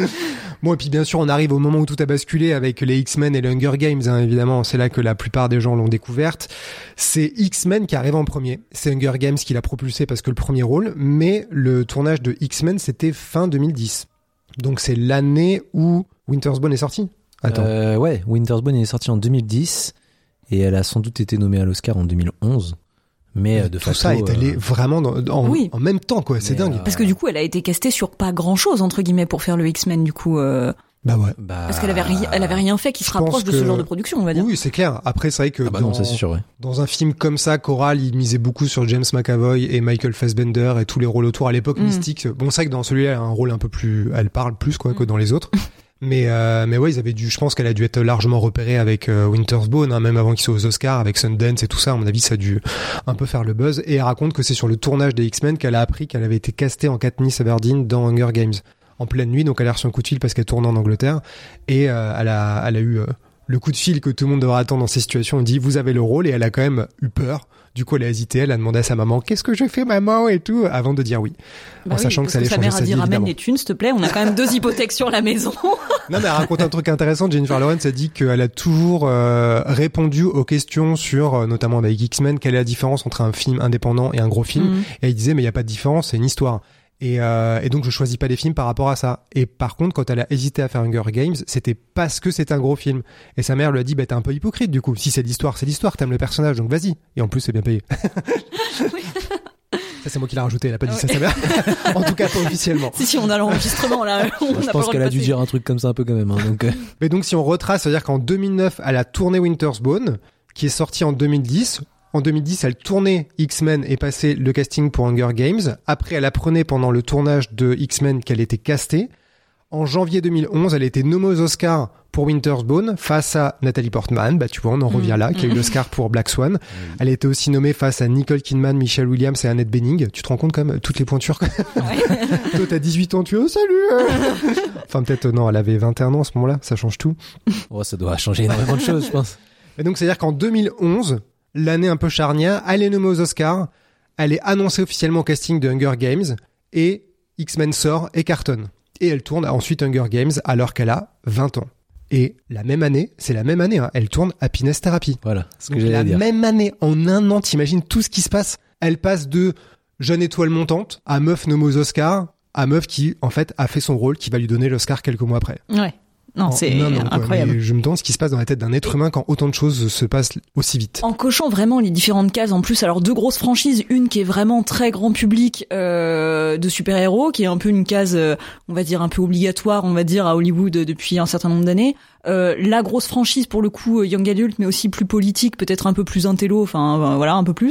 Bon, et puis bien sûr, on arrive au moment où tout a basculé avec les X-Men et les Hunger Games, hein, évidemment. C'est là que la plupart des gens l'ont découverte. C'est X-Men qui arrive en premier. C'est Hunger Games qui l'a propulsé parce que le premier rôle, mais le tournage de X-Men, c'était fin deux mille dix. Donc c'est l'année où Winter's Bone est sorti. Attends. Euh, ouais, Winter's Bone est sorti en deux mille dix et elle a sans doute été nommée à l'Oscar en deux mille onze. Mais euh, de tout facto, ça est allé euh, vraiment dans- en, Oui. en même temps, quoi. C'est Mais, dingue. euh, Parce que du coup, elle a été castée sur pas grand chose entre guillemets pour faire le X-Men du coup. Euh... Bah ouais. bah, Parce qu'elle avait rien, elle avait rien fait qui se Je pense rapproche de ce que- genre de production, on va dire. Oui, c'est clair. Après, c'est vrai que Ah bah dans, non, ça c'est sûr, ouais. dans un film comme ça, Coral, il misait beaucoup sur James McAvoy et Michael Fassbender et tous les rôles autour à l'époque, Mm. Mystique. Bon, c'est vrai que dans celui-là, elle a un rôle un peu plus, elle parle plus, quoi, que dans les autres. Mais, euh, mais ouais, ils avaient dû, je pense qu'elle a dû être largement repérée avec euh, Winter's Bone, hein, même avant qu'il soit aux Oscars, avec Sundance et tout ça. À mon avis, ça a dû un peu faire le buzz. Et elle raconte que c'est sur le tournage des X-Men qu'elle a appris qu'elle avait été castée en Katniss Everdeen dans Hunger Games. En pleine nuit, donc elle a reçu un coup de fil parce qu'elle tourne en Angleterre. Et euh, elle a, elle a eu euh, le coup de fil que tout le monde devrait attendre dans ces situations. On dit, vous avez le rôle, et elle a quand même eu peur. Du coup, elle a hésité, elle a demandé à sa maman, qu'est-ce que je fais, maman, et tout, avant de dire oui. Bah en oui, sachant que parce ça allait sa changer mère sa a vie, dit ramène évidemment. les thunes, s'il te plaît. On a quand même deux hypothèques sur la maison. Non, mais elle raconte un truc intéressant. Jennifer Lawrence a dit qu'elle a toujours euh, répondu aux questions sur, euh, notamment avec X-Men, quelle est la différence entre un film indépendant et un gros film. Mhm. Et elle disait, mais il n'y a pas de différence, c'est une histoire. Et, euh, et donc je choisis pas les films par rapport à ça. Et par contre, quand elle a hésité à faire Hunger Games, c'était parce que c'est un gros film. Et sa mère lui a dit, bah t'es un peu hypocrite du coup. Si c'est l'histoire, c'est l'histoire, t'aimes le personnage, donc vas-y. Et en plus, c'est bien payé. Ça, c'est moi qui l'ai rajouté, elle a pas dit ça à sa mère. En tout cas, pas officiellement. Si, si, on a l'enregistrement là. On Moi, n'a je pas le pense droit qu'elle de a dû passer. dire un truc comme ça un peu quand même. Hein, donc, euh, Mais donc si on retrace, c'est-à-dire qu'en deux mille neuf, elle a tourné Winter's Bone, qui est sorti en deux mille dix. En deux mille dix, elle tournait X-Men et passait le casting pour Hunger Games. Après, elle apprenait pendant le tournage de X-Men qu'elle était castée. En janvier deux mille onze, elle a été nommée aux Oscars pour Winter's Bone face à Natalie Portman, bah tu vois, on en revient là, qui a eu l'Oscar pour Black Swan. Elle a été aussi nommée face à Nicole Kidman, Michelle Williams et Annette Bening. Tu te rends compte quand même, toutes les pointures. Ouais. Toi, t'as dix-huit ans, tu es, oh, salut! Enfin, peut-être, euh, non, elle avait vingt et un ans à ce moment-là, ça change tout. oh, ça doit changer énormément de choses, je pense. Et donc, c'est-à-dire qu'en deux mille onze, l'année un peu charnière, elle est nommée aux Oscars, elle est annoncée officiellement au casting de Hunger Games, et X-Men sort et cartonne. Et elle tourne ensuite Hunger Games alors qu'elle a vingt ans. Et la même année, c'est la même année, hein, elle tourne Happiness Therapy. Voilà, ce que Donc j'allais la dire. même année, en un an, t'imagines tout ce qui se passe. Elle passe de jeune étoile montante à meuf nommée aux Oscars, à meuf qui, en fait, a fait son rôle qui va lui donner l'Oscar quelques mois après. Ouais. Non, En c'est un an, quoi. incroyable. Mais je me demande ce qui se passe dans la tête d'un être humain quand autant de choses se passent aussi vite. En cochant vraiment les différentes cases, en plus, alors deux grosses franchises, une qui est vraiment très grand public euh, de super-héros, qui est un peu une case, euh, on va dire un peu obligatoire, on va dire à Hollywood depuis un certain nombre d'années. Euh, la grosse franchise pour le coup Young Adult, mais aussi plus politique, peut-être un peu plus intello, enfin euh, voilà un peu plus.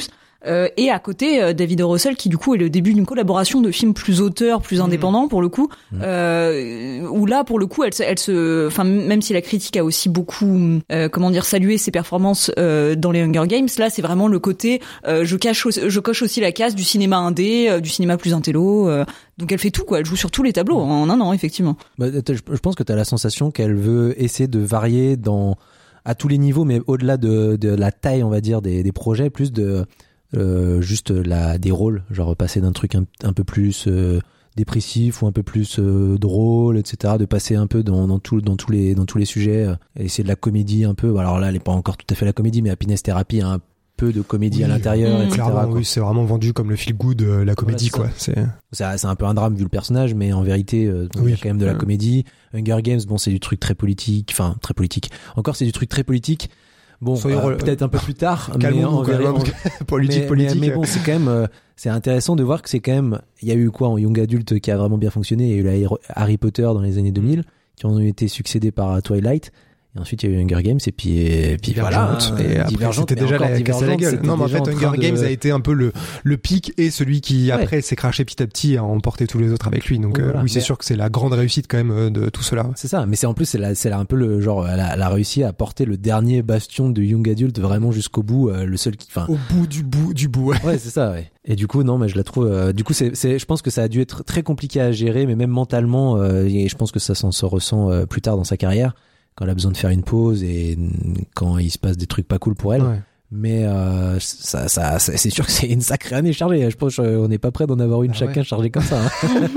Euh, et à côté, euh, David O. Russell, qui du coup est le début d'une collaboration de films plus auteurs, plus indépendants pour le coup, mmh. euh, où là pour le coup, elle, elle se, enfin même si la critique a aussi beaucoup, euh, comment dire, salué ses performances euh, dans les Hunger Games, là c'est vraiment le côté, euh, je cache, je coche aussi la case du cinéma indé, euh, du cinéma plus intello. Euh, donc elle fait tout quoi, elle joue sur tous les tableaux mmh. en un an effectivement. Bah, je pense que t'as la sensation qu'elle veut essayer de varier dans à tous les niveaux, mais au-delà de, de la taille, on va dire, des, des projets, plus de euh, juste la des rôles, genre passer d'un truc un, un peu plus euh, dépressif ou un peu plus euh, drôle, et cetera. De passer un peu dans, dans tout, dans tous les dans tous les sujets, euh, essayer de la comédie un peu. Alors là, elle est pas encore tout à fait la comédie, mais Happiness Therapy a un peu de comédie oui, à l'intérieur, mmh. et cetera. Clairement, oui, c'est vraiment vendu comme le feel good, euh, la comédie, voilà, c'est quoi. C'est... c'est c'est un peu un drame vu le personnage, mais en vérité, euh, oui. il y a quand même de la mmh. comédie. Hunger Games, bon, c'est du truc très politique, enfin très politique. Encore, c'est du truc très politique. Bon, euh, peut-être un peu plus tard, mais en vérité, en... politique, mais, politique. Mais, mais bon, c'est quand même, euh, c'est intéressant de voir que c'est quand même, il y a eu quoi en young adulte qui a vraiment bien fonctionné. Il y a eu la Harry Potter dans les années deux mille, qui ont été succédés par Twilight. Et ensuite, il y a eu Hunger Games, et puis, et puis voilà. Et après, c'était déjà la casse à la gueule. Non, mais en fait, Hunger Games de... a été un peu le, le pic et celui qui, après, ouais. s'est craché petit à petit, a emporté tous les autres avec lui. Donc, oui, voilà. euh, oui c'est mais... sûr que c'est la grande réussite quand même de tout cela. C'est ça. Mais c'est en plus, c'est, la, c'est la, un peu le genre, elle a, elle a réussi à porter le dernier bastion de young adulte vraiment jusqu'au bout, euh, le seul qui, enfin. Au bout du bout du bout, ouais. Ouais, c'est ça, ouais. Et du coup, non, mais je la trouve, euh, du coup, c'est, c'est, je pense que ça a dû être très compliqué à gérer, mais même mentalement, euh, et je pense que ça s'en se ressent euh, plus tard dans sa carrière. Quand elle a besoin de faire une pause et quand il se passe des trucs pas cool pour elle. Ouais. Mais euh, ça, ça, ça, c'est sûr que c'est une sacrée année chargée. Je pense qu'on n'est pas prêt d'en avoir une ah chacun ouais. chargée comme ça. Hein.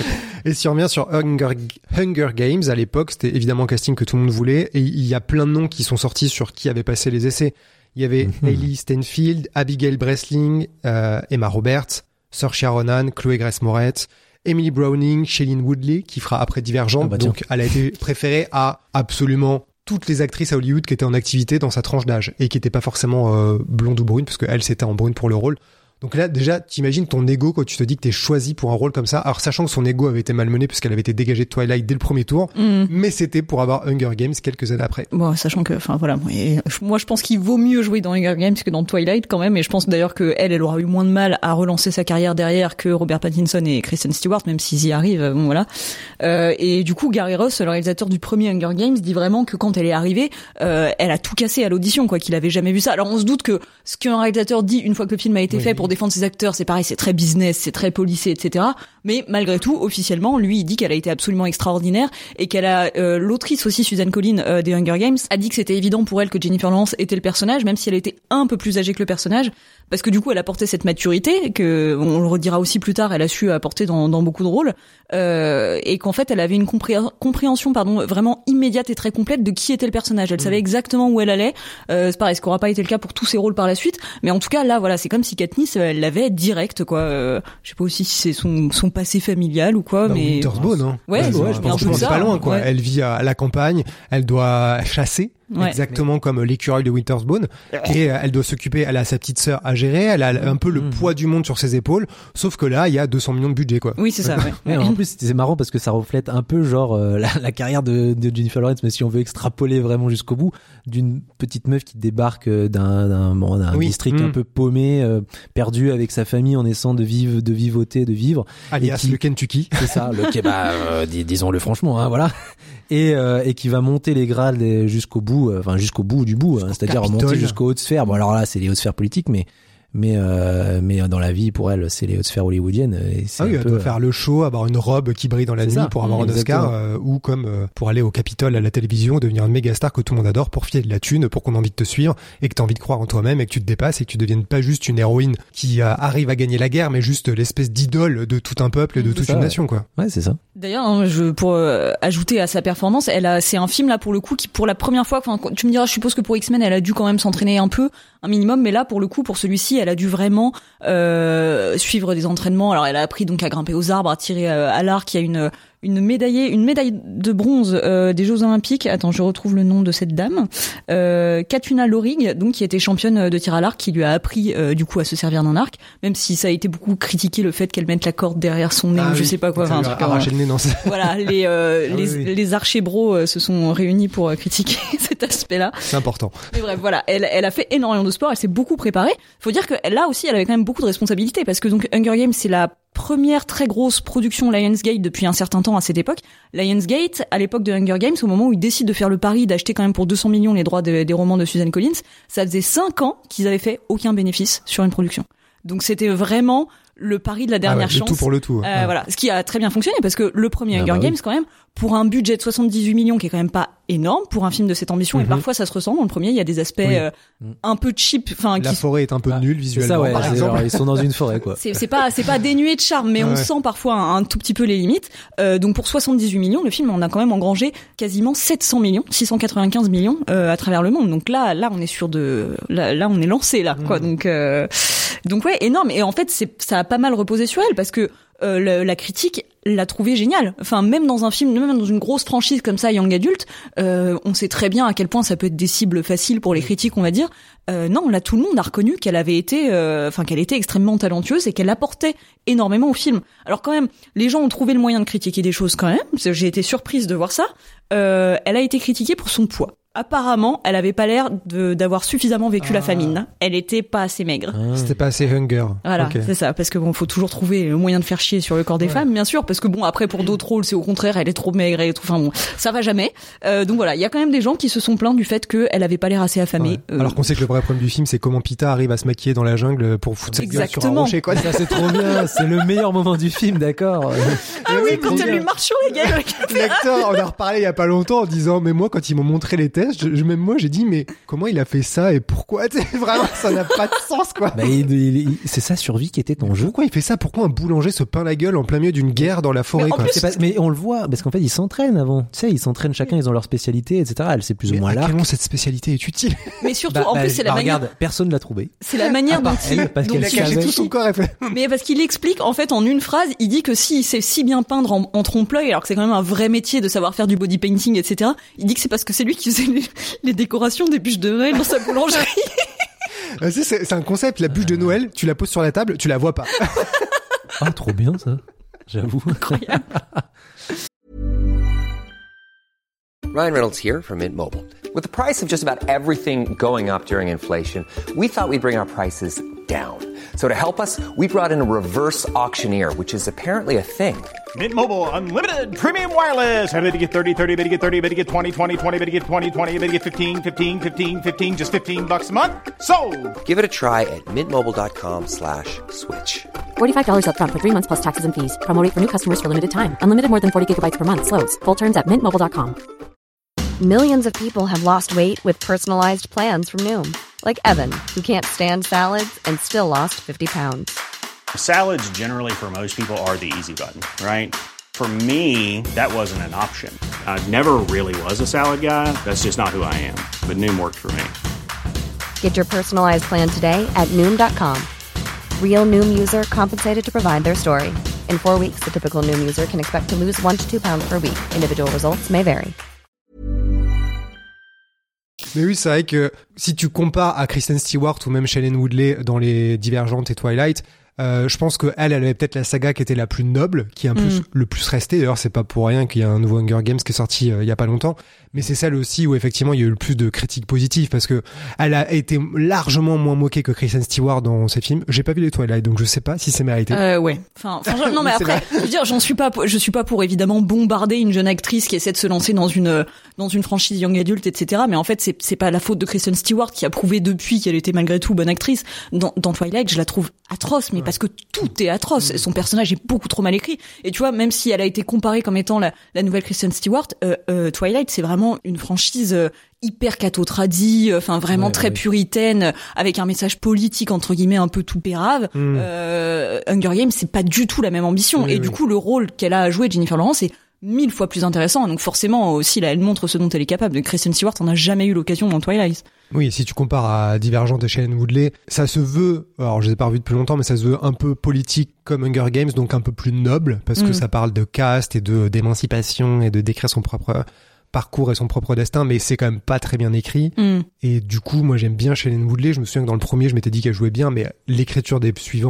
Et si on revient sur Hunger, Hunger Games, à l'époque, c'était évidemment un casting que tout le monde voulait. Et il y a plein de noms qui sont sortis sur qui avait passé les essais. Il y avait mm-hmm. Hailey Steinfeld, Abigail Breslin, euh, Emma Roberts, Saoirse Ronan, Chloé Grace Moretz, Emily Browning, Shailene Woodley, qui fera après Divergente. Ah bah donc, elle a été préférée à absolument toutes les actrices à Hollywood qui étaient en activité dans sa tranche d'âge et qui n'étaient pas forcément euh, blondes ou brunes, parce qu'elle, c'était en brune pour le rôle. Donc là, déjà, t'imagines ton ego quand tu te dis que t'es choisi pour un rôle comme ça. Alors, sachant que son ego avait été malmené parce qu'elle avait été dégagée de Twilight dès le premier tour, mm. mais c'était pour avoir Hunger Games quelques années après. Bon, sachant que, enfin voilà, et, moi je pense qu'il vaut mieux jouer dans Hunger Games que dans Twilight quand même, et je pense d'ailleurs que elle, elle aura eu moins de mal à relancer sa carrière derrière que Robert Pattinson et Kristen Stewart, même s'ils y arrivent. Bon voilà. Euh, et du coup, Gary Ross, le réalisateur du premier Hunger Games, dit vraiment que quand elle est arrivée, euh, elle a tout cassé à l'audition, quoi, qu'il avait jamais vu ça. Alors on se doute que ce qu'un réalisateur dit une fois que le film a été oui. fait pour défendre ses acteurs, c'est pareil, c'est très business, c'est très policé, et cetera. Mais malgré tout, officiellement, lui, il dit qu'elle a été absolument extraordinaire et qu'elle a, euh, l'autrice aussi, Suzanne Collins, euh, des Hunger Games, a dit que c'était évident pour elle que Jennifer Lawrence était le personnage, même si elle était un peu plus âgée que le personnage, parce que du coup, elle apportait cette maturité, que, on le redira aussi plus tard, elle a su apporter dans, dans beaucoup de rôles, euh, et qu'en fait, elle avait une compré- compréhension, pardon, vraiment immédiate et très complète de qui était le personnage. Elle mmh. savait exactement où elle allait. Euh, c'est pareil, ce qui n'aura pas été le cas pour tous ses rôles par la suite, mais en tout cas, là, voilà, c'est comme si Katniss, elle l'avait direct, quoi. Euh, je sais pas aussi si c'est son, son passé familial ou quoi, bah, mais. Wintersbane, hein. Ouais, ouais, ouais, je pense que c'est pas loin, quoi. Ouais. Elle vit à la campagne, elle doit chasser. Ouais, exactement mais... comme l'écureuil de Wintersbane, et euh, elle doit s'occuper, elle a sa petite sœur à gérer, elle a un peu le mmh. poids du monde sur ses épaules, sauf que là il y a deux cents millions de budget, quoi. Oui, c'est ça. Ouais. Ouais, en plus c'est marrant parce que ça reflète un peu genre euh, la, la carrière de, de Jennifer Lawrence, mais si on veut extrapoler vraiment jusqu'au bout, d'une petite meuf qui débarque d'un, d'un, bon, d'un oui. district mmh. un peu paumé, euh, perdu avec sa famille en essayant de vivre, de vivoter, de vivre. Alias qui, le Kentucky. C'est ça, le bah, euh, dis, disons-le franchement, hein, voilà. Et, euh, et qui va monter les grades jusqu'au bout, euh, enfin jusqu'au bout du bout, hein, c'est-à-dire Capitole. monter jusqu'aux hautes sphères. Bon alors là c'est les hautes sphères politiques, mais mais euh, mais dans la vie pour elle c'est les hautes sphères hollywoodiennes. Et c'est ah oui, un elle peu, doit faire le show, avoir une robe qui brille dans la nuit pour avoir mmh, un Oscar, euh, ou comme euh, pour aller au Capitole à la télévision, devenir une méga star que tout le monde adore, pour filer de la thune, pour qu'on ait envie de te suivre et que t'as envie de croire en toi-même et que tu te dépasses et que tu deviennes pas juste une héroïne qui euh, arrive à gagner la guerre, mais juste l'espèce d'idole de tout un peuple et de toute ça, une ouais. nation, quoi. Ouais, c'est ça. D'ailleurs, hein, je pour euh, ajouter à sa performance, elle a, c'est un film là pour le coup qui pour la première fois, enfin tu me diras, je suppose que pour X-Men elle a dû quand même s'entraîner un peu, un minimum, mais là pour le coup pour celui-ci elle a dû vraiment euh, suivre des entraînements. Alors elle a appris donc à grimper aux arbres, à tirer euh, à l'arc. Il y a une une médaillée, une médaille de bronze euh, des Jeux Olympiques. Attends, je retrouve le nom de cette dame. Euh, Katuna Lorig, donc qui était championne de tir à l'arc, qui lui a appris euh, du coup à se servir d'un arc, même si ça a été beaucoup critiqué le fait qu'elle mette la corde derrière son nez, ah, ou je oui. sais pas quoi. Enfin, un truc arracher le nez, non. Voilà, les euh, ah, les, oui, oui. les archers bros euh, se sont réunis pour euh, critiquer cette aspect-là. C'est important. Mais bref, voilà, elle, elle a fait énormément de sport, elle s'est beaucoup préparée. Faut dire que là aussi, elle avait quand même beaucoup de responsabilités parce que donc Hunger Games, c'est la première très grosse production Lionsgate depuis un certain temps à cette époque. Lionsgate, à l'époque de Hunger Games, au moment où ils décident de faire le pari d'acheter quand même pour deux cents millions les droits de, des romans de Susan Collins, ça faisait cinq ans qu'ils avaient fait aucun bénéfice sur une production. Donc c'était vraiment le pari de la dernière ah ouais, chance. Le tout pour le tout. Euh, ouais. Voilà, ce qui a très bien fonctionné parce que le premier ah Hunger bah Games oui. quand même, pour un budget de soixante-dix-huit millions qui est quand même pas énorme pour un film de cette ambition, Mm-hmm. et parfois ça se ressent dans le premier, il y a des aspects Oui. euh, un peu cheap, enfin La qui forêt est un peu nulle C'est visuellement, ça, ouais. par c'est- exemple. alors, ils sont dans une forêt, quoi. c'est c'est pas c'est pas dénué de charme, mais on Ouais. sent parfois un, un tout petit peu les limites. Euh, donc pour soixante-dix-huit millions, le film on a quand même engrangé quasiment sept cents millions, six cent quatre-vingt-quinze millions euh, à travers le monde. Donc là là on est sur de là, là on est lancé là quoi. Donc euh, donc ouais, énorme. Et en fait c'est ça a pas mal reposé sur elle parce que euh, le, la critique l'a trouvé génial. Enfin, même dans un film, même dans une grosse franchise comme ça, young adulte, euh, on sait très bien à quel point ça peut être des cibles faciles pour les critiques, on va dire. Euh, non, là, tout le monde a reconnu qu'elle avait été, euh, enfin, qu'elle était extrêmement talentueuse et qu'elle apportait énormément au film. Alors quand même, les gens ont trouvé le moyen de critiquer des choses quand même. J'ai été surprise de voir ça. Euh, elle a été critiquée pour son poids. Apparemment, elle avait pas l'air de d'avoir suffisamment vécu Ah. la famine. Elle était pas assez maigre. Ah. C'était pas assez Hunger. Voilà, Ok. c'est ça, parce que bon, faut toujours trouver le moyen de faire chier sur le corps des Ouais. femmes, bien sûr, parce que bon, après pour d'autres rôles, c'est au contraire, elle est trop maigre, elle est trop, enfin bon, ça va jamais. Euh, donc voilà, il y a quand même des gens qui se sont plaints du fait qu'elle avait pas l'air assez affamée. Ouais. Euh, Alors qu'on sait que le vrai problème du film, c'est comment Pita arrive à se maquiller dans la jungle pour foutre sa gueule sur un Exactement. rocher, quoi. Ça, c'est trop bien. C'est le meilleur moment du film, d'accord. ah Mais oui, oui, quand mais elle bien. lui marche sur les gueules. L'acteur, on a reparlé il y a pas longtemps en disant, mais moi, quand ils m'ont montré les tests, je, je- même moi, j'ai dit, mais comment il a fait ça et pourquoi? Tu sais, vraiment, ça n'a pas de sens, quoi. Bah, il- il- il- c'est sa survie qui était en jeu. Pourquoi il fait ça? Pourquoi un boulanger se peint la gueule en plein milieu d'une guerre dans la forêt, Mais en quoi? plus, C'est pas- mais on le voit, parce qu'en fait, ils s'entraînent avant. Tu sais, ils s'entraînent chacun, ils ont leur spécialité, et cetera. Elle, c'est plus ou Mais moins à l'arc. quel moment cette spécialité est utile? Mais surtout, Bah, en bah, plus, c'est la bah, manière, regarde, personne l'a trouvé. c'est la manière À part dont il, elle, parce dont qu'elle Il a il- caché savait. tout son corps, elle fait... mais parce qu'il explique, en fait, en une phrase, il dit que s'il sait si bien peindre en, en trompe-l'œil, alors que c'est quand même un vrai métier de savoir faire du body painting, et cetera, il dit que c'est parce que c'est lui qui faisait les, les décorations des bûches de Noël dans sa boulangerie. Ah, c'est, c'est c'est un concept, la bûche de Noël, tu la poses sur la table, tu la vois pas. Ah, trop bien, ça. J'avoue. Ryan Reynolds here from Mint Mobile. With the price of just about everything going up during inflation, we thought we'd bring our prices down. So to help us, we brought in a reverse auctioneer, which is apparently a thing. Mint Mobile Unlimited Premium Wireless. How to get thirty, thirty, how to get thirty, how to get twenty, twenty, twenty, how to get twenty, twenty, how to get fifteen, fifteen, fifteen, fifteen, just fifteen bucks a month? Sold! Give it a try at mintmobile.com slash switch. forty-five dollars up front for three months plus taxes and fees. Promo rate for new customers for limited time. Unlimited more than forty gigabytes per month. Slows full terms at mint mobile dot com. Millions of people have lost weight with personalized plans from Noom, like Evan, who can't stand salads and still lost fifty pounds. Salads, generally, for most people, are the easy button, right? For me, that wasn't an option. I never really was a salad guy. That's just not who I am. But Noom worked for me. Get your personalized plan today at Noom dot com. Real Noom user compensated to provide their story. In four weeks, the typical Noom user can expect to lose one to two pounds per week. Individual results may vary. Mais oui, c'est vrai que si tu compares à Kristen Stewart ou même Shailene Woodley dans les Divergentes et Twilight, euh, je pense que elle, elle avait peut-être la saga qui était la plus noble, qui est un Mm. plus le plus resté. D'ailleurs, c'est pas pour rien qu'il y a un nouveau Hunger Games qui est sorti euh, il y a pas longtemps. Mais c'est celle aussi où effectivement il y a eu le plus de critiques positives parce que elle a été largement moins moquée que Kristen Stewart dans ses films. J'ai pas vu les Twilight, donc je sais pas si c'est mérité. Euh, ouais. Enfin, enfin, je- non, mais C'est après, vrai. je veux dire, j'en suis pas, pour- je suis pas pour évidemment bombarder une jeune actrice qui essaie de se lancer dans une dans une franchise young adulte, et cetera. Mais en fait, c'est c'est pas la faute de Kristen Stewart qui a prouvé depuis qu'elle était malgré tout bonne actrice. Dans, dans Twilight, je la trouve atroce, mais parce que tout est atroce. Son personnage est beaucoup trop mal écrit. Et tu vois, même si elle a été comparée comme étant la, la nouvelle Kristen Stewart, euh, euh, Twilight, c'est vraiment une franchise euh, hyper catho-tradie, euh, enfin vraiment Ouais, très ouais. puritaine, euh, avec un message politique entre guillemets un peu tout pérave. Mm. Euh, Hunger Games, c'est pas du tout la même ambition. Oui, et oui. du coup, le rôle qu'elle a à jouer, Jennifer Lawrence, est mille fois plus intéressant. Donc forcément aussi, là, elle montre ce dont elle est capable. De Kristen Stewart, on n'a jamais eu l'occasion dans Twilight. Oui, si tu compares à Divergente et Shailene Woodley, ça se veut, alors je les ai pas revus depuis longtemps, mais ça se veut un peu politique comme Hunger Games, donc un peu plus noble, parce que Mm. ça parle de caste et de d'émancipation et de décrire son propre parcours et son propre destin, mais c'est quand même pas très bien écrit. Mm. Et du coup, moi j'aime bien Shailene Woodley. Je me souviens que dans le premier, je m'étais dit qu'elle jouait bien, mais l'écriture des suivants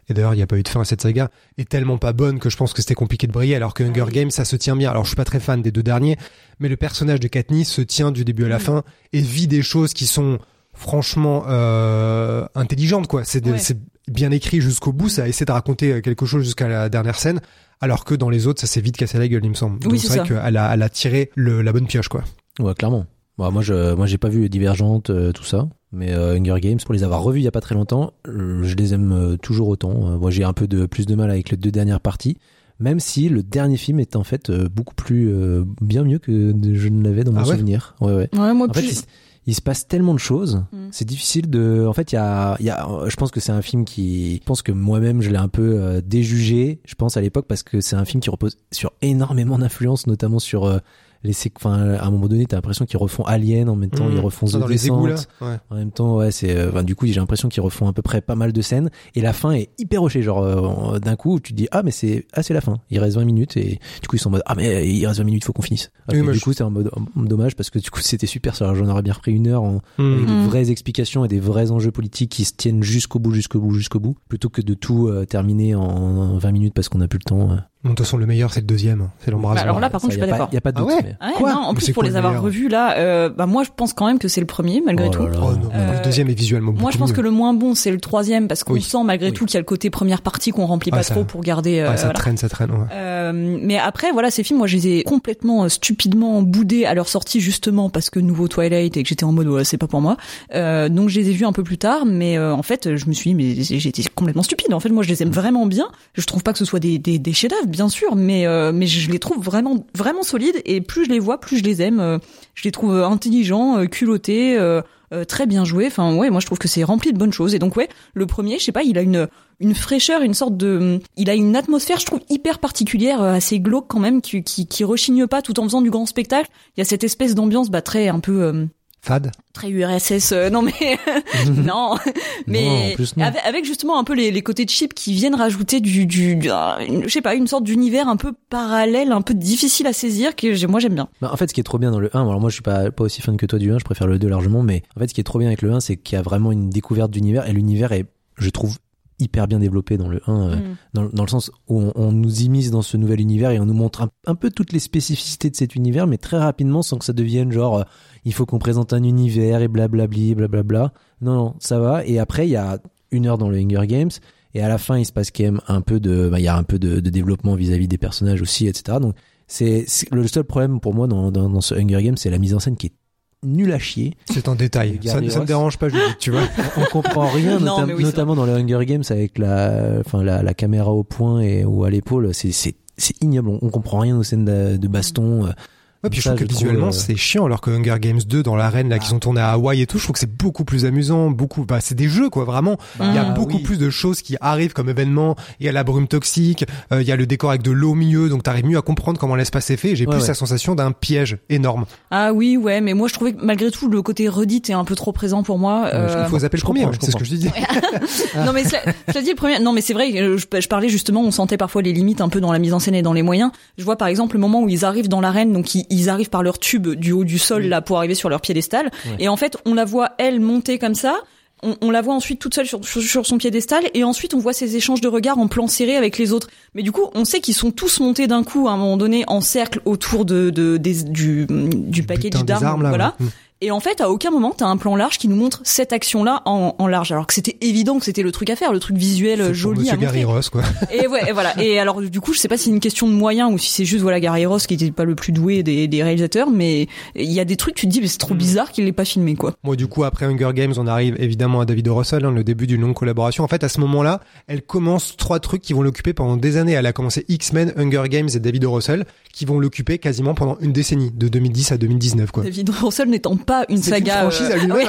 et d'ailleurs il n'y a pas eu de fin à cette saga, est tellement pas bonne que je pense que c'était compliqué de briller, alors que Hunger Games ça se tient bien. Alors je suis pas très fan des deux derniers, mais le personnage de Katniss se tient du début à la fin et vit des choses qui sont franchement euh, intelligentes quoi. C'est, de, ouais. c'est bien écrit jusqu'au bout, ça essaie de raconter quelque chose jusqu'à la dernière scène, alors que dans les autres ça s'est vite cassé la gueule il me semble. Oui, Donc c'est, c'est vrai ça. qu'elle a, elle a tiré le, la bonne pioche quoi. Ouais, clairement. Bon, moi je moi j'ai pas vu Divergente euh, tout ça, mais euh, Hunger Games, pour les avoir revus il y a pas très longtemps, euh, je les aime euh, toujours autant. Euh, moi j'ai un peu de plus de mal avec les deux dernières parties, même si le dernier film est en fait euh, beaucoup plus euh, bien mieux que de, je ne l'avais dans mon ah ouais souvenir. Ouais ouais. Ouais, moi en plus. fait, il, il se passe tellement de choses, mm. c'est difficile de. En fait, il y a il y a. Je pense que c'est un film qui. Je pense que moi-même je l'ai un peu euh, déjugé. Je pense à l'époque parce que c'est un film qui repose sur énormément d'influences, notamment sur. Euh, les enfin à un moment donné t'as l'impression qu'ils refont Alien en même temps, mmh. ils refont The dans les égouts, là. Ouais. En même temps ouais c'est euh, enfin, du coup j'ai l'impression qu'ils refont à peu près pas mal de scènes et la fin est hyper rushée, genre euh, d'un coup tu te dis ah mais c'est ah c'est la fin, il reste vingt minutes et du coup ils sont en mode ah mais il reste vingt minutes, faut qu'on finisse. Oui, du je... coup c'est en mode oh, dommage parce que du coup c'était super, ça j'en aurais bien repris une heure en, mmh. avec des vraies explications et des vrais enjeux politiques qui se tiennent jusqu'au bout jusqu'au bout jusqu'au bout plutôt que de tout euh, terminer en vingt minutes parce qu'on a plus le temps. euh. De toute façon, le meilleur, c'est le deuxième. C'est l'embrasement. Bah alors là, par contre, ça, je suis pas d'accord. Il y a pas de doute. Ah ouais mais... Ah ouais, Quoi non, en mais plus, pour les avoir revus, là, euh, bah, moi, je pense quand même que c'est le premier, malgré oh tout. Là là. Oh non, euh, le deuxième est visuellement beaucoup Moi, je pense mieux. que le moins bon, c'est le troisième, parce qu'on oui. sent, malgré oui. tout, qu'il y a le côté première partie qu'on remplit ah, pas ça... trop pour garder, euh, ah, ça voilà. traîne, ça traîne, ouais. Euh, mais après, voilà, ces films, moi, je les ai complètement, euh, stupidement boudés à leur sortie, justement, parce que nouveau Twilight et que j'étais en mode, ouais, c'est pas pour moi. Euh, donc, je les ai vus un peu plus tard, mais, euh, en fait, je me suis dit, mais j'étais complètement stupide. En fait, moi, je les aime vraiment bien. Je trouve pas que ce soit des, des, des chefs-d'œuvre, bien sûr, mais, euh, mais je les trouve vraiment vraiment solides et plus je les vois plus je les aime, euh, je les trouve intelligents, euh, culottés, euh, euh, très bien joués, enfin ouais moi je trouve que c'est rempli de bonnes choses et donc ouais le premier je sais pas il a une une fraîcheur, une sorte de il a une atmosphère je trouve hyper particulière, euh, assez glauque quand même qui, qui qui rechigne pas tout en faisant du grand spectacle. Il y a cette espèce d'ambiance bah très un peu euh, fade, très U R S S, euh, non mais non mais non, en plus, non. Avec, avec justement un peu les, les côtés cheap qui viennent rajouter du, du, du une, je sais pas une sorte d'univers un peu parallèle, un peu difficile à saisir que j'ai, moi j'aime bien. Bah, en fait ce qui est trop bien dans le un, alors moi je suis pas pas aussi fan que toi du un, je préfère le deux largement, mais en fait ce qui est trop bien avec le un c'est qu'il y a vraiment une découverte d'univers et l'univers est je trouve hyper bien développé dans le un, euh, mm. dans, dans le sens où on, on nous immisce dans ce nouvel univers et on nous montre un, un peu toutes les spécificités de cet univers, mais très rapidement sans que ça devienne genre euh, il faut qu'on présente un univers et blablabli blablabla. Non non ça va. Et après il y a une heure dans le Hunger Games et à la fin il se passe quand même un peu de bah il y a un peu de, de développement vis-à-vis des personnages aussi, etc. Donc c'est, c'est le seul problème pour moi dans, dans, dans ce Hunger Games, c'est la mise en scène qui est nul à chier. C'est en détail. Ça, ça me dérange pas, Judith, tu vois. On comprend rien, non, nota- oui, notamment dans le Hunger Games avec la, enfin la, la caméra au poing et ou à l'épaule. C'est, c'est, c'est ignoble. On, on comprend rien aux scènes de, de baston. Ouais, puis ça, je trouve que je visuellement trouve, euh... c'est chiant, alors que Hunger Games deux dans l'arène là ah. qui sont tournés à Hawaï et tout, je trouve que c'est beaucoup plus amusant, beaucoup bah c'est des jeux quoi, vraiment. Il bah, y a beaucoup oui. plus de choses qui arrivent comme événements, il y a la brume toxique, il euh, y a le décor avec de l'eau au milieu, donc t'arrives mieux à comprendre comment l'espace est fait et j'ai ouais, plus ouais. la sensation d'un piège énorme. Ah oui, ouais, mais moi je trouvais que malgré tout le côté redite est un peu trop présent pour moi. Euh... Il faut zapper le premier, c'est ce que je te dis. Non mais je te dis le premier. Non mais c'est vrai, je, je parlais justement, on sentait parfois les limites un peu dans la mise en scène et dans les moyens. Je vois par exemple le moment où ils arrivent dans l'arène, donc ils, ils arrivent par leur tube du haut du sol oui. là pour arriver sur leur piédestal ouais. et en fait on la voit elle monter comme ça, on, on la voit ensuite toute seule sur, sur, sur son piédestal et ensuite on voit ces échanges de regards en plan serré avec les autres, mais du coup on sait qu'ils sont tous montés d'un coup à un moment donné en cercle autour de, de, des, du, du, du package d'armes, armes, là, voilà ouais. Et en fait, à aucun moment, t'as un plan large qui nous montre cette action-là en, en large. Alors que c'était évident que c'était le truc à faire, le truc visuel c'est joli à montrer. Gary Ross, quoi. Et ouais, et voilà. Et alors, du coup, je sais pas si c'est une question de moyens ou si c'est juste, voilà, Gary Ross qui était pas le plus doué des, des réalisateurs, mais il y a des trucs, tu te dis, mais c'est trop bizarre qu'il l'ait pas filmé, quoi. Moi, du coup, après Hunger Games, on arrive évidemment à David O. Russell, hein, le début d'une longue collaboration. En fait, à ce moment-là, elle commence trois trucs qui vont l'occuper pendant des années. Elle a commencé X-Men, Hunger Games et David O. Russell, qui vont l'occuper quasiment pendant une décennie, de deux mille dix à deux mille dix-neuf, quoi. David O. Russell n'étant pas une c'est saga. Une franchise à lui-même.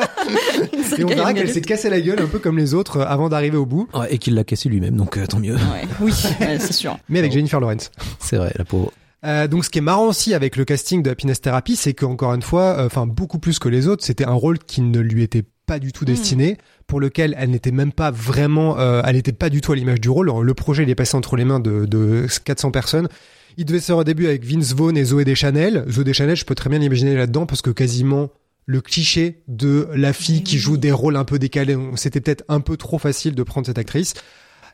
Et on verra qu'elle s'est cassé la gueule un peu comme les autres euh, avant d'arriver au bout. Ouais, et qu'il l'a cassé lui-même, donc euh, tant mieux. Ouais. Oui, ouais, c'est sûr. Mais avec Jennifer Lawrence. C'est vrai, la pauvre. Euh, donc ce qui est marrant aussi avec le casting de Happiness Therapy, c'est qu'encore une fois, enfin euh, beaucoup plus que les autres, c'était un rôle qui ne lui était pas du tout destiné, mmh. pour lequel elle n'était même pas vraiment, euh, elle n'était pas du tout à l'image du rôle. Le projet il est passé entre les mains de, de quatre cents personnes. Il devait se faire au début avec Vince Vaughn et Zooey Deschanel. Zooey Deschanel, je peux très bien l'imaginer là-dedans parce que quasiment le cliché de la fille qui joue des rôles un peu décalés, c'était peut-être un peu trop facile de prendre cette actrice.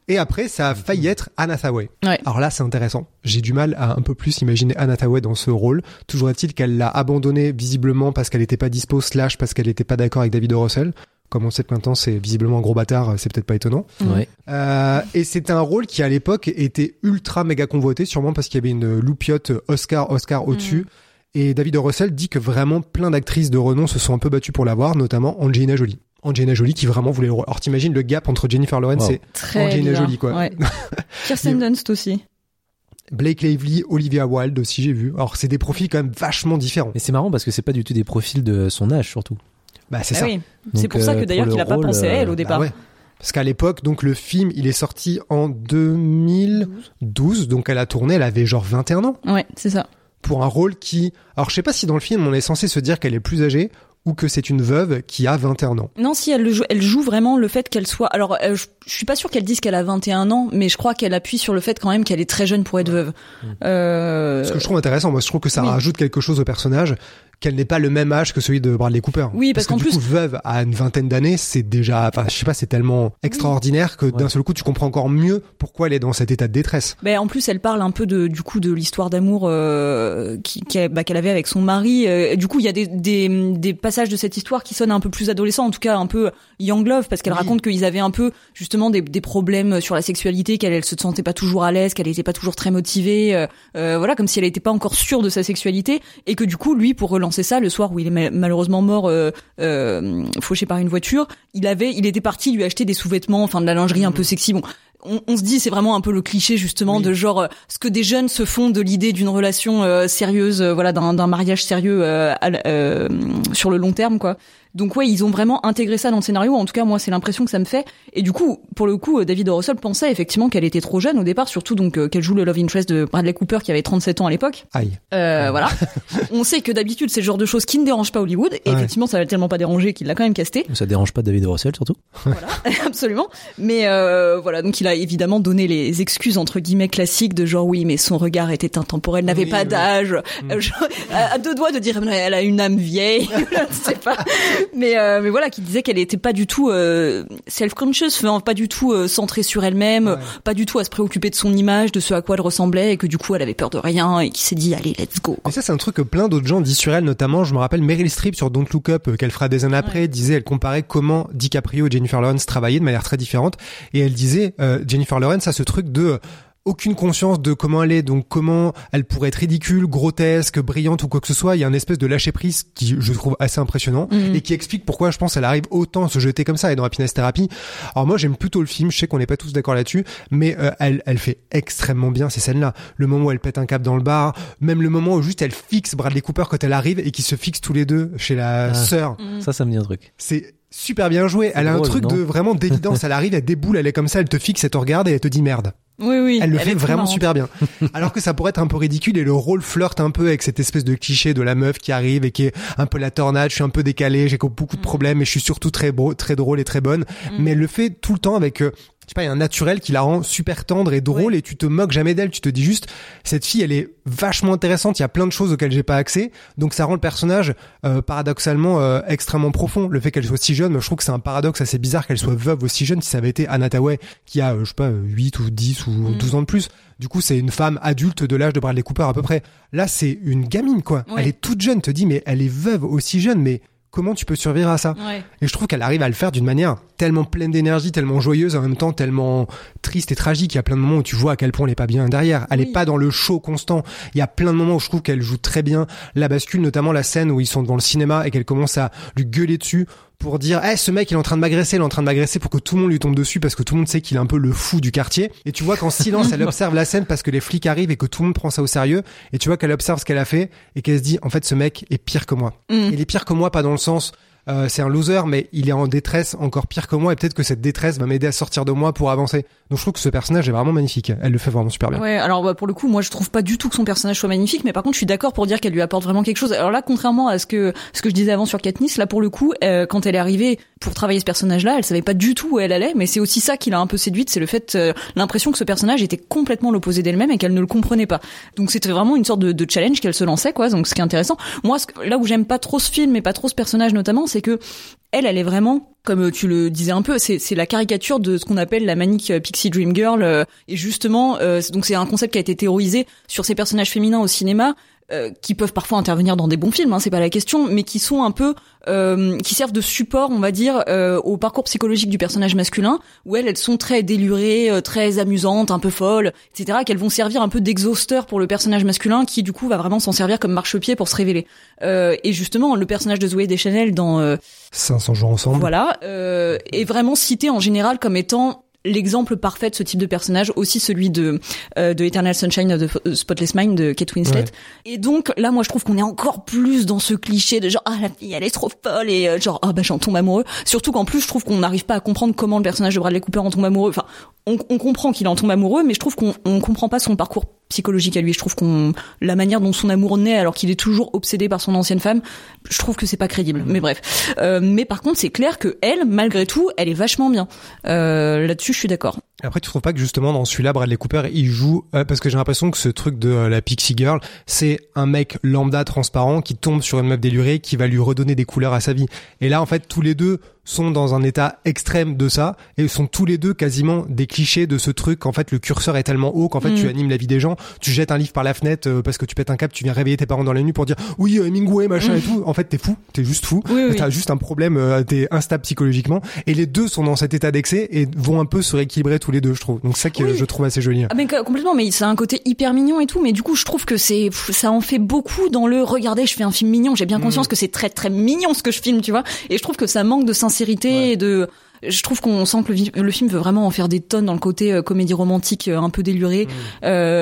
Et après, ça a failli être Anne Hathaway. Ouais. Alors là, c'est intéressant. J'ai du mal à un peu plus imaginer Anne Hathaway dans ce rôle. Toujours est-il qu'elle l'a abandonné visiblement parce qu'elle était pas dispo, slash parce qu'elle était pas d'accord avec David O. Russell. Comme on sait que maintenant c'est visiblement un gros bâtard, c'est peut-être pas étonnant. Ouais. Euh, et c'était un rôle qui à l'époque était ultra méga convoité, sûrement parce qu'il y avait une loupiote Oscar, Oscar au-dessus. Mm. Et David O. Russell dit que vraiment plein d'actrices de renom se sont un peu battues pour l'avoir, notamment Angelina Jolie. Angelina Jolie qui vraiment voulait le rôle. Alors t'imagines le gap entre Jennifer Lawrence wow. et Très Angelina bien. Jolie, quoi. Ouais. Kirsten Dunst aussi. Blake Lively, Olivia Wilde aussi, j'ai vu. Alors c'est des profils quand même vachement différents. Mais c'est marrant parce que c'est pas du tout des profils de son âge, surtout. Bah c'est ah ça. Oui. C'est pour euh, ça que d'ailleurs qu'il a pas pensé à elle au départ. Bah ouais. Parce qu'à l'époque, donc le film, il est sorti en deux mille douze, donc elle a tourné, elle avait genre vingt et un ans. Ouais, c'est ça. Pour un rôle qui, alors je sais pas si dans le film on est censé se dire qu'elle est plus âgée ou que c'est une veuve qui a vingt et un ans. Non, si elle le joue, elle joue vraiment le fait qu'elle soit. Alors, euh, je, je suis pas sûre qu'elle dise qu'elle a vingt et un ans, mais je crois qu'elle appuie sur le fait quand même qu'elle est très jeune pour être veuve. Mmh. Euh... Ce que je trouve intéressant, moi, je trouve que ça oui. rajoute quelque chose au personnage. Qu'elle n'est pas le même âge que celui de Bradley Cooper. Oui, parce, parce que qu'en du plus, coup, veuve à une vingtaine d'années, c'est déjà, enfin, je sais pas, c'est tellement extraordinaire que ouais. d'un seul coup, tu comprends encore mieux pourquoi elle est dans cet état de détresse. Ben, en plus, elle parle un peu de, du coup, de l'histoire d'amour euh, qui, qui, bah, qu'elle avait avec son mari. Euh, du coup, il y a des, des, des passages de cette histoire qui sonnent un peu plus adolescents, en tout cas un peu young love, parce qu'elle oui. raconte qu'ils avaient un peu justement des, des problèmes sur la sexualité, qu'elle elle se sentait pas toujours à l'aise, qu'elle était pas toujours très motivée, euh, euh, voilà, comme si elle était pas encore sûre de sa sexualité, et que du coup, lui, pour relancer ça, le soir où il est malheureusement mort euh, euh, fauché par une voiture, il avait il était parti lui acheter des sous-vêtements, enfin de la lingerie un peu sexy. Bon, on, on se dit c'est vraiment un peu le cliché justement oui. de genre euh, ce que des jeunes se font de l'idée d'une relation euh, sérieuse, euh, voilà, d'un, d'un mariage sérieux euh, euh, sur le long terme, quoi. Donc ouais, ils ont vraiment intégré ça dans le scénario. En tout cas, moi, c'est l'impression que ça me fait. Et du coup, pour le coup, David O. Russell pensait effectivement qu'elle était trop jeune au départ, surtout donc euh, qu'elle joue le love interest de Bradley Cooper qui avait trente-sept ans à l'époque. Aïe. Euh, voilà. On sait que d'habitude, c'est le genre de choses qui ne dérangent pas Hollywood. Et ouais. effectivement, ça l'a tellement pas dérangé qu'il l'a quand même casté. Ça dérange pas David O. Russell surtout. Voilà, absolument. Mais euh, voilà, donc il a évidemment donné les excuses entre guillemets classiques de genre oui, mais son regard était intemporel, n'avait oui, pas oui. d'âge. Mm. Euh, genre, à, à deux doigts de dire elle a une âme vieille. Je ne sais pas. Mais euh, mais voilà, qui disait qu'elle était pas du tout euh, self-conscious, enfin, pas du tout euh, centrée sur elle-même, ouais. pas du tout à se préoccuper de son image, de ce à quoi elle ressemblait, et que du coup elle avait peur de rien et qui s'est dit allez let's go. Et ça c'est un truc que plein d'autres gens disent sur elle, notamment je me rappelle Meryl Streep sur Don't Look Up euh, qu'elle fera des années après, ouais. disait elle comparait comment DiCaprio et Jennifer Lawrence travaillaient de manière très différente, et elle disait euh, Jennifer Lawrence a ce truc de aucune conscience de comment elle est, donc comment elle pourrait être ridicule, grotesque, brillante ou quoi que ce soit. Il y a une espèce de lâcher prise qui je trouve assez impressionnant mmh. et qui explique pourquoi je pense elle arrive autant à se jeter comme ça. Et dans Happiness Therapy, alors moi j'aime plutôt le film, je sais qu'on n'est pas tous d'accord là-dessus, mais euh, elle elle fait extrêmement bien ces scènes-là. Le moment où elle pète un câble dans le bar, même le moment où juste elle fixe Bradley Cooper quand elle arrive et qu'ils se fixent tous les deux chez la ah, sœur. Mmh. Ça, ça me dit un truc. C'est super bien joué. C'est elle drôle, a un truc non de vraiment d'évidence. Elle arrive, elle déboule, elle est comme ça, elle te fixe, elle te regarde et elle te dit merde. Oui, oui. Elle le elle fait vraiment marrante. Super bien. Alors que ça pourrait être un peu ridicule et le rôle flirte un peu avec cette espèce de cliché de la meuf qui arrive et qui est un peu la tornade, je suis un peu décalée, j'ai beaucoup de problèmes mais je suis surtout très beau, très drôle et très bonne. Mm. Mais elle le fait tout le temps avec, euh, je sais pas, il y a un naturel qui la rend super tendre et drôle ouais. et tu te moques jamais d'elle, tu te dis juste, cette fille elle est vachement intéressante, il y a plein de choses auxquelles j'ai pas accès, donc ça rend le personnage euh, paradoxalement euh, extrêmement profond. Le fait qu'elle soit si jeune, je trouve que c'est un paradoxe assez bizarre qu'elle soit veuve aussi jeune. Si ça avait été Anne Hathaway qui a, euh, je sais pas, huit ou dix ou mm. douze ans de plus, du coup c'est une femme adulte de l'âge de Bradley Cooper à peu près. Là c'est une gamine quoi, ouais. elle est toute jeune, te dis mais elle est veuve aussi jeune, mais comment tu peux survivre à ça? Ouais. Et je trouve qu'elle arrive à le faire d'une manière tellement pleine d'énergie, tellement joyeuse, en même temps tellement triste et tragique. Il y a plein de moments où tu vois à quel point elle est pas bien derrière. Elle oui. est pas dans le show constant. Il y a plein de moments où je trouve qu'elle joue très bien la bascule, notamment la scène où ils sont devant le cinéma et qu'elle commence à lui gueuler dessus pour dire hey, ce mec il est en train de m'agresser, il est en train de m'agresser, pour que tout le monde lui tombe dessus parce que tout le monde sait qu'il est un peu le fou du quartier. Et tu vois qu'en silence elle observe la scène parce que les flics arrivent et que tout le monde prend ça au sérieux, et tu vois qu'elle observe ce qu'elle a fait et qu'elle se dit en fait ce mec est pire que moi. Mm. Il est pire que moi, pas dans le sens Euh, c'est un loser, mais il est en détresse encore pire que moi, et peut-être que cette détresse va m'aider à sortir de moi pour avancer. Donc je trouve que ce personnage est vraiment magnifique. Elle le fait vraiment super bien. Ouais, alors bah, pour le coup, moi je trouve pas du tout que son personnage soit magnifique, mais par contre je suis d'accord pour dire qu'elle lui apporte vraiment quelque chose. Alors là, contrairement à ce que ce que je disais avant sur Katniss, là pour le coup, euh, quand elle est arrivée pour travailler ce personnage-là, elle savait pas du tout où elle allait, mais c'est aussi ça qui l'a un peu séduite, c'est le fait, euh, l'impression que ce personnage était complètement l'opposé d'elle-même et qu'elle ne le comprenait pas. Donc c'était vraiment une sorte de, de challenge qu'elle se lançait, quoi. Donc ce qui est intéressant. Moi, ce que, là où j'aime pas trop ce film et pas trop ce personnage notamment, c'est que elle, elle est vraiment, comme tu le disais un peu, c'est, c'est la caricature de ce qu'on appelle la manique Pixie Dream Girl. Euh, et justement, euh, donc c'est un concept qui a été théorisé sur ces personnages féminins au cinéma, euh, qui peuvent parfois intervenir dans des bons films, hein, c'est pas la question, mais qui sont un peu, euh, qui servent de support, on va dire, euh, au parcours psychologique du personnage masculin, où elles, elles sont très délurées, euh, très amusantes, un peu folles, et cetera, qu'elles vont servir un peu d'exhausteur pour le personnage masculin, qui du coup va vraiment s'en servir comme marchepied pour se révéler. Euh, et justement, le personnage de Zooey Deschanel dans euh, cinq cents jours ensemble, voilà, euh, est vraiment cité en général comme étant l'exemple parfait de ce type de personnage, aussi celui de euh, de Eternal Sunshine of the Spotless Mind de Kate Winslet. Ouais. Et donc là, moi, je trouve qu'on est encore plus dans ce cliché de genre ah la fille elle est trop folle et euh, genre ah bah j'en tombe amoureux. Surtout qu'en plus, je trouve qu'on n'arrive pas à comprendre comment le personnage de Bradley Cooper en tombe amoureux. Enfin, on, on comprend qu'il en tombe amoureux, mais je trouve qu'on on comprend pas son parcours psychologique à lui. Je trouve qu'on la manière dont son amour naît alors qu'il est toujours obsédé par son ancienne femme, je trouve que c'est pas crédible. Mais bref. Euh, mais par contre, c'est clair que elle, malgré tout, elle est vachement bien. Euh, là-dessus, je suis d'accord. Après, tu trouves pas que justement dans celui-là, Bradley Cooper, il joue euh, parce que j'ai l'impression que ce truc de euh, la Pixie Girl, c'est un mec lambda transparent qui tombe sur une meuf délurée qui va lui redonner des couleurs à sa vie. Et là, en fait, tous les deux sont dans un état extrême de ça et sont tous les deux quasiment des clichés de ce truc qu'en fait le curseur est tellement haut qu'en fait mmh. tu animes la vie des gens, tu jettes un livre par la fenêtre euh, parce que tu pètes un câble, tu viens réveiller tes parents dans la nuit pour dire oui euh, Hemingway machin mmh. et tout. En fait t'es fou, t'es juste fou, oui, oui. t'as juste un problème, euh, t'es instable psychologiquement et les deux sont dans cet état d'excès et vont un peu se rééquilibrer tous les deux, je trouve. Donc ça que oui. je trouve assez joli. Ah mais complètement, mais c'est un côté hyper mignon et tout, mais du coup je trouve que c'est ça en fait beaucoup dans le regardez je fais un film mignon, j'ai bien conscience mmh. que c'est très très mignon ce que je filme, tu vois, et je trouve que ça manque de sincérité ouais. et de je trouve qu'on sent que le, le film veut vraiment en faire des tonnes dans le côté euh, comédie romantique euh, un peu déluré. Mmh.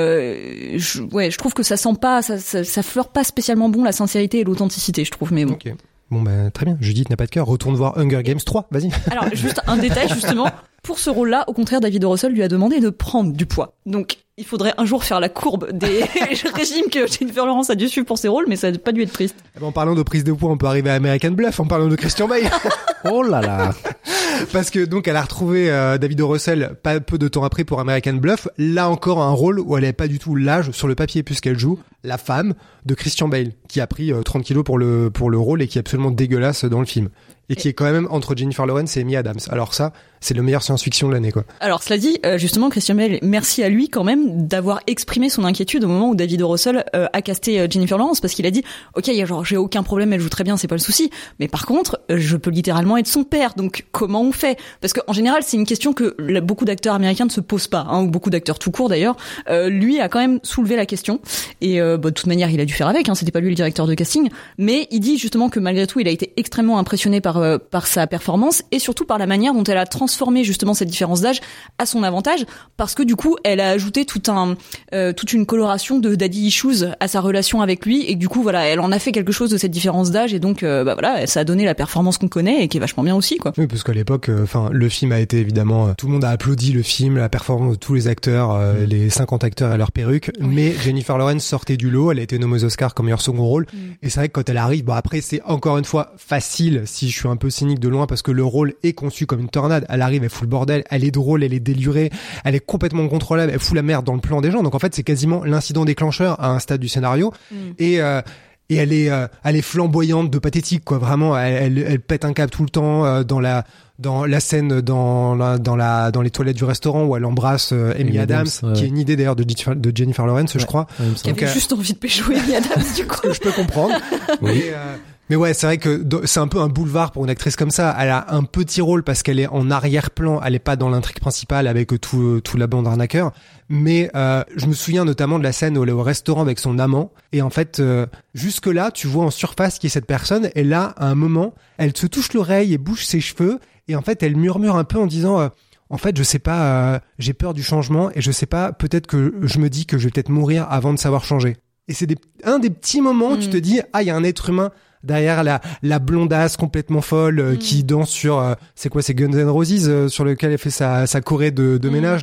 Euh, je, ouais, je trouve que ça sent pas, ça, ça, ça fleure pas spécialement bon la sincérité et l'authenticité, je trouve. Mais bon. Okay. Bon ben très bien. Judith n'a pas de cœur. Retourne voir Hunger Games trois. Vas-y. Alors juste un détail justement. Pour ce rôle-là, au contraire, David O. Russell lui a demandé de prendre du poids. Donc, il faudrait un jour faire la courbe des régimes que Jennifer Lawrence a dû suivre pour ses rôles, mais ça n'a pas dû être triste. En parlant de prise de poids, on peut arriver à American Bluff en parlant de Christian Bale. Oh là là. Parce que donc elle a retrouvé euh, David O. Russell pas peu de temps après pour American Bluff. Là encore un rôle où elle n'avait pas du tout l'âge sur le papier puisqu'elle joue la femme de Christian Bale qui a pris euh, trente kilos pour le pour le rôle et qui est absolument dégueulasse dans le film. Et qui est quand même entre Jennifer Lawrence et Amy Adams. Alors ça, c'est le meilleur science-fiction de l'année, quoi. Alors cela dit, euh, justement, Christian Bale, merci à lui quand même d'avoir exprimé son inquiétude au moment où David O. Russell euh, a casté euh, Jennifer Lawrence, parce qu'il a dit, ok, genre j'ai aucun problème, elle joue très bien, c'est pas le souci, mais par contre, euh, je peux littéralement être son père, donc comment on fait? Parce qu'en général, c'est une question que là, beaucoup d'acteurs américains ne se posent pas, hein, ou beaucoup d'acteurs tout court d'ailleurs. Euh, lui a quand même soulevé la question, et euh, bah, de toute manière, il a dû faire avec, hein, c'était pas lui le directeur de casting, mais il dit justement que malgré tout, il a été extrêmement impressionné par euh, par sa performance et surtout par la manière dont elle a transformé justement cette différence d'âge à son avantage, parce que du coup elle a ajouté tout un euh, toute une coloration de daddy issues à sa relation avec lui, et du coup voilà, elle en a fait quelque chose de cette différence d'âge, et donc euh, bah voilà, ça a donné la performance qu'on connaît et qui est vachement bien aussi, quoi. Oui, parce qu'à l'époque enfin euh, le film a été évidemment euh, tout le monde a applaudi le film, la performance de tous les acteurs, euh, mmh. les cinquante acteurs et leurs perruques, oui. mais Jennifer Lawrence sortait du lot, elle a été nommée aux Oscars comme meilleur second rôle, mmh. et c'est vrai que quand elle arrive, bon après c'est encore une fois facile si je suis un peu cynique de loin, parce que le rôle est conçu comme une tornade. Elle arrive, elle fout le bordel, elle est drôle, elle est délurée, elle est complètement contrôlable, elle fout la merde dans le plan des gens. Donc en fait, c'est quasiment l'incident déclencheur à un stade du scénario. Mm. Et euh, et elle est euh, elle est flamboyante de pathétique, quoi. Vraiment, elle, elle, elle pète un câble tout le temps euh, dans la dans la scène dans la, dans la dans les toilettes du restaurant où elle embrasse euh, Amy, Amy Adams, Adams ouais. qui est une idée d'ailleurs de Jennifer, de Jennifer Lawrence, ouais. je crois. Ouais, qui avait euh, juste envie de pécho Amy Adams du coup. Je peux comprendre. oui. Et, euh, Mais ouais, c'est vrai que c'est un peu un boulevard pour une actrice comme ça. Elle a un petit rôle parce qu'elle est en arrière-plan, elle est pas dans l'intrigue principale avec tout tout la bande arnaqueur. Mais euh, je me souviens notamment de la scène où elle est au restaurant avec son amant, et en fait euh, jusque là tu vois en surface qui est cette personne, et là à un moment elle se touche l'oreille et bouge ses cheveux, et en fait elle murmure un peu en disant euh, en fait je sais pas, euh, j'ai peur du changement et je sais pas, peut-être que je me dis que je vais peut-être mourir avant de savoir changer. Et c'est des, un des petits moments où mmh. tu te dis ah il y a un être humain derrière la la blondasse complètement folle euh, mmh. qui danse sur euh, c'est quoi, c'est Guns N' Roses euh, sur lequel elle fait sa sa choré de de mmh. ménage là.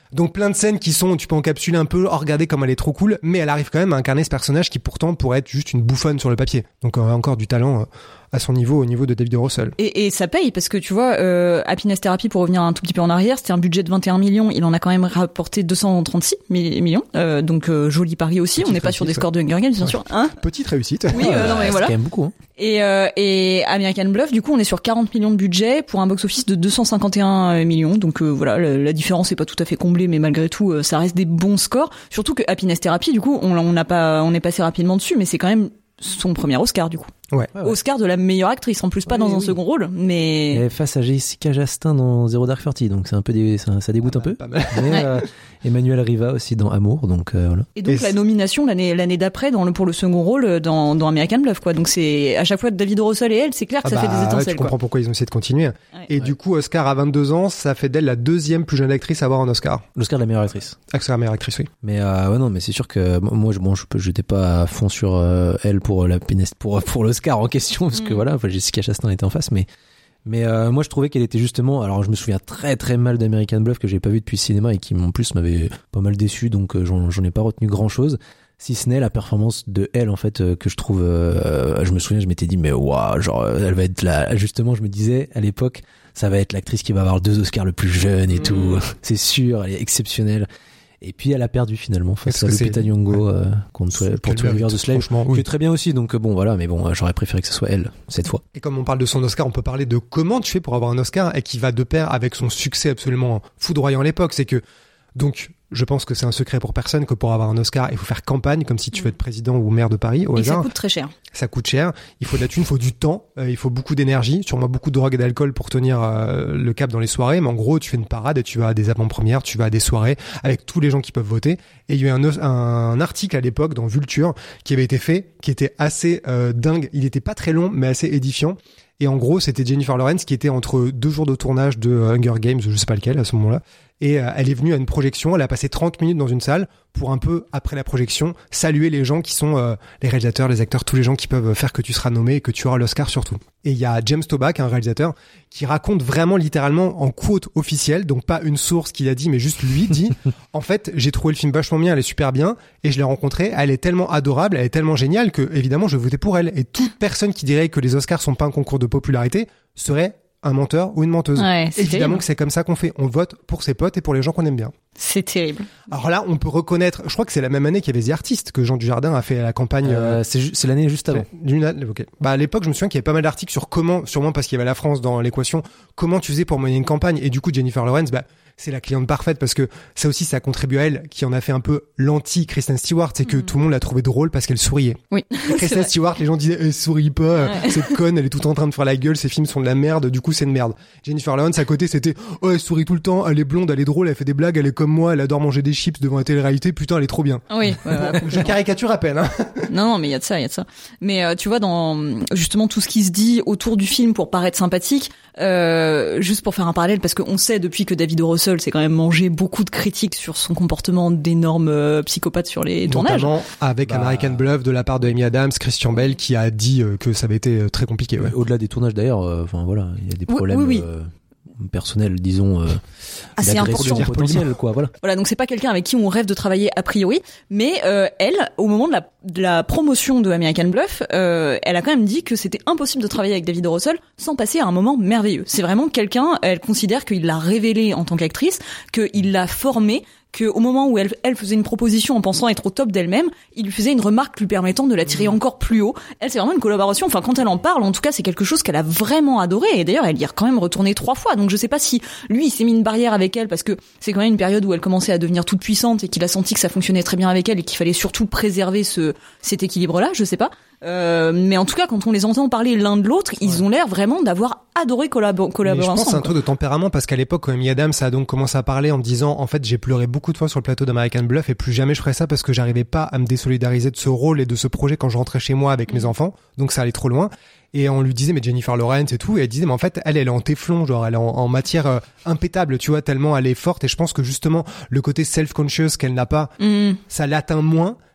Donc plein de scènes qui sont, tu peux encapsuler un peu, oh, regardez comme elle est trop cool, mais elle arrive quand même à incarner ce personnage qui pourtant pourrait être juste une bouffonne sur le papier. Donc euh, encore du talent euh, à son niveau, au niveau de David Russell. Et, et ça paye parce que tu vois, euh, Happiness Therapy, pour revenir un tout petit peu en arrière, c'était un budget de vingt et un millions, il en a quand même rapporté deux cent trente-six millions, euh, donc euh, joli pari aussi. Petite on n'est pas sur des scores de Hunger Games, bien ouais. sûr. Hein Petite réussite. Oui, euh, non mais c'est voilà. quand même beaucoup. Hein. Et, euh, et American Bluff, du coup, on est sur quarante millions de budget pour un box-office de deux cent cinquante et un millions. Donc euh, voilà, la, la différence est pas tout à fait comblée, mais malgré tout, euh, ça reste des bons scores. Surtout que Happiness Therapy, du coup, on, on n'a pas, on est passé rapidement dessus, mais c'est quand même son premier Oscar, du coup. Ouais. Ouais, ouais. Oscar de la meilleure actrice, en plus pas oui, dans un oui. second rôle, mais et face à Jessica Chastain dans Zero Dark Thirty, donc c'est un peu des, ça, ça dégoûte ah un peu. Pas mal. Mais, ouais. euh, Emmanuel Riva aussi dans Amour, donc euh, voilà. Et donc et la nomination l'année l'année d'après dans le pour le second rôle dans dans American Bluff, quoi. Donc c'est à chaque fois David Russell et elle, c'est clair que ah ça bah, fait des étincelles. Ouais, tu comprends quoi. pourquoi ils ont essayé de continuer. Ouais. Et ouais. du coup, Oscar à vingt-deux ans, ça fait d'elle la deuxième plus jeune actrice à avoir un Oscar. L'Oscar de la meilleure actrice. Oscar de la meilleure actrice, oui. Mais euh, ouais non, mais c'est sûr que moi je bon je j'étais pas à fond sur euh, elle pour la pour pour l'Oscar en question parce que mm. voilà, enfin, Jessica Chastain était en face, mais mais euh, moi je trouvais qu'elle était justement, alors je me souviens très très mal d'American Bluff que j'ai pas vu depuis le cinéma et qui en plus m'avait pas mal déçu, donc euh, j'en, j'en ai pas retenu grand chose, si ce n'est la performance de elle en fait euh, que je trouve euh, je me souviens, je m'étais dit mais waouh, genre elle va être là, justement je me disais à l'époque ça va être l'actrice qui va avoir deux Oscars le plus jeune et mmh. tout, c'est sûr, elle est exceptionnelle. Et puis elle a perdu finalement face à Lupita Nyong'o ouais. euh, contre pour Twelve Years a Slave, oui. qui est très bien aussi, donc bon voilà, mais bon j'aurais préféré que ce soit elle cette fois. Et comme on parle de son Oscar, on peut parler de comment tu fais pour avoir un Oscar et qui va de pair avec son succès absolument foudroyant à l'époque. C'est que donc je pense que c'est un secret pour personne que pour avoir un Oscar, il faut faire campagne comme si tu veux être président ou maire de Paris au et hasard. Ça coûte très cher. Ça coûte cher. Il faut de la thune, il faut du temps, euh, il faut beaucoup d'énergie, sûrement beaucoup de drogue et d'alcool pour tenir euh, le cap dans les soirées. Mais en gros, tu fais une parade et tu vas à des avant-premières, tu vas à des soirées avec tous les gens qui peuvent voter. Et il y a eu un, un article à l'époque dans Vulture qui avait été fait, qui était assez euh, dingue. Il était pas très long, mais assez édifiant. Et en gros, c'était Jennifer Lawrence qui était entre deux jours de tournage de Hunger Games, je sais pas lequel à ce moment-là. Et euh, elle est venue à une projection, elle a passé trente minutes dans une salle pour un peu, après la projection, saluer les gens qui sont euh, les réalisateurs, les acteurs, tous les gens qui peuvent faire que tu seras nommé et que tu auras l'Oscar surtout. Et il y a James Toback, un réalisateur, qui raconte vraiment littéralement en quote officielle, donc pas une source qui l'a dit, mais juste lui dit, en fait, j'ai trouvé le film vachement bien, elle est super bien, et je l'ai rencontrée, elle est tellement adorable, elle est tellement géniale que, évidemment, je votais pour elle. Et toute personne qui dirait que les Oscars sont pas un concours de popularité serait un menteur ou une menteuse. Ouais, évidemment terrible. Que c'est comme ça qu'on fait. On vote pour ses potes et pour les gens qu'on aime bien. C'est terrible. Alors là, on peut reconnaître, je crois que c'est la même année qu'il y avait The Artist que Jean Dujardin a fait à la campagne. Euh, c'est, ju- c'est l'année juste avant. Okay. Bah, à l'époque, je me souviens qu'il y avait pas mal d'articles sur comment, sûrement parce qu'il y avait la France dans l'équation, comment tu faisais pour mener une campagne. Et du coup, Jennifer Lawrence, bah, c'est la cliente parfaite parce que ça aussi, ça contribue à elle, qui en a fait un peu l'anti Kristen Stewart, c'est que mmh. tout le monde l'a trouvée drôle parce qu'elle souriait. Oui. Kristen Stewart, les gens disaient, elle sourit pas, ouais. cette conne, elle est tout en train de faire la gueule, ses films sont de la merde, du coup, c'est une merde. Jennifer Lawrence, à côté, c'était, oh, elle sourit tout le temps, elle est blonde, elle est drôle, elle fait des blagues, elle est comme moi, elle adore manger des chips devant la télé-réalité, putain, elle est trop bien. Oui. Ouais, ouais, je caricature à peine, hein. Non, non, mais il y a de ça, il y a de ça. Mais euh, tu vois, dans justement tout ce qui se dit autour du film pour paraître sympathique, euh, juste pour faire un parallèle, parce qu'on sait depuis que David Russell s'est quand même mangé beaucoup de critiques sur son comportement d'énorme euh, psychopathe sur les tournages. Notamment avec bah... American Bluff de la part de Amy Adams, Christian Bale qui a dit euh, que ça avait été euh, très compliqué. Ouais. Au-delà des tournages d'ailleurs, enfin euh, voilà, il y a des problèmes. Oui, oui, oui. Euh... personnel, disons, euh, assez d'agression important potentielle, quoi, voilà. Voilà, donc c'est pas quelqu'un avec qui on rêve de travailler a priori, mais euh, elle, au moment de la, de la promotion de American Bluff, euh, elle a quand même dit que c'était impossible de travailler avec David Russell sans passer à un moment merveilleux. C'est vraiment quelqu'un, elle considère qu'il l'a révélé en tant qu'actrice, qu'il l'a formée, qu'au moment où elle, elle faisait une proposition en pensant être au top d'elle-même, il lui faisait une remarque lui permettant de la tirer encore plus haut. Elle, c'est vraiment une collaboration, enfin quand elle en parle, en tout cas c'est quelque chose qu'elle a vraiment adoré, et d'ailleurs elle y est quand même retournée trois fois, donc je sais pas si lui il s'est mis une barrière avec elle parce que c'est quand même une période où elle commençait à devenir toute puissante et qu'il a senti que ça fonctionnait très bien avec elle et qu'il fallait surtout préserver ce cet équilibre-là, je sais pas. Euh, mais en tout cas, quand on les entend parler l'un de l'autre, ils ouais. ont l'air vraiment d'avoir adoré collab- collaborer ensemble. Je pense que c'est un quoi. truc de tempérament parce qu'à l'époque, quand Amy Adams a donc commencé à parler en me disant, en fait, j'ai pleuré beaucoup de fois sur le plateau d'American Bluff et plus jamais je ferais ça parce que j'arrivais pas à me désolidariser de ce rôle et de ce projet quand je rentrais chez moi avec mmh. mes enfants. Donc ça allait trop loin. Et on lui disait, mais Jennifer Lawrence et tout, et elle disait, mais en fait, elle, elle est en téflon, genre, elle est en, en matière euh, impétable, tu vois, tellement elle est forte. Et je pense que justement, le côté self-conscious qu'elle n'a pas, mmh. ça l'atteint moins.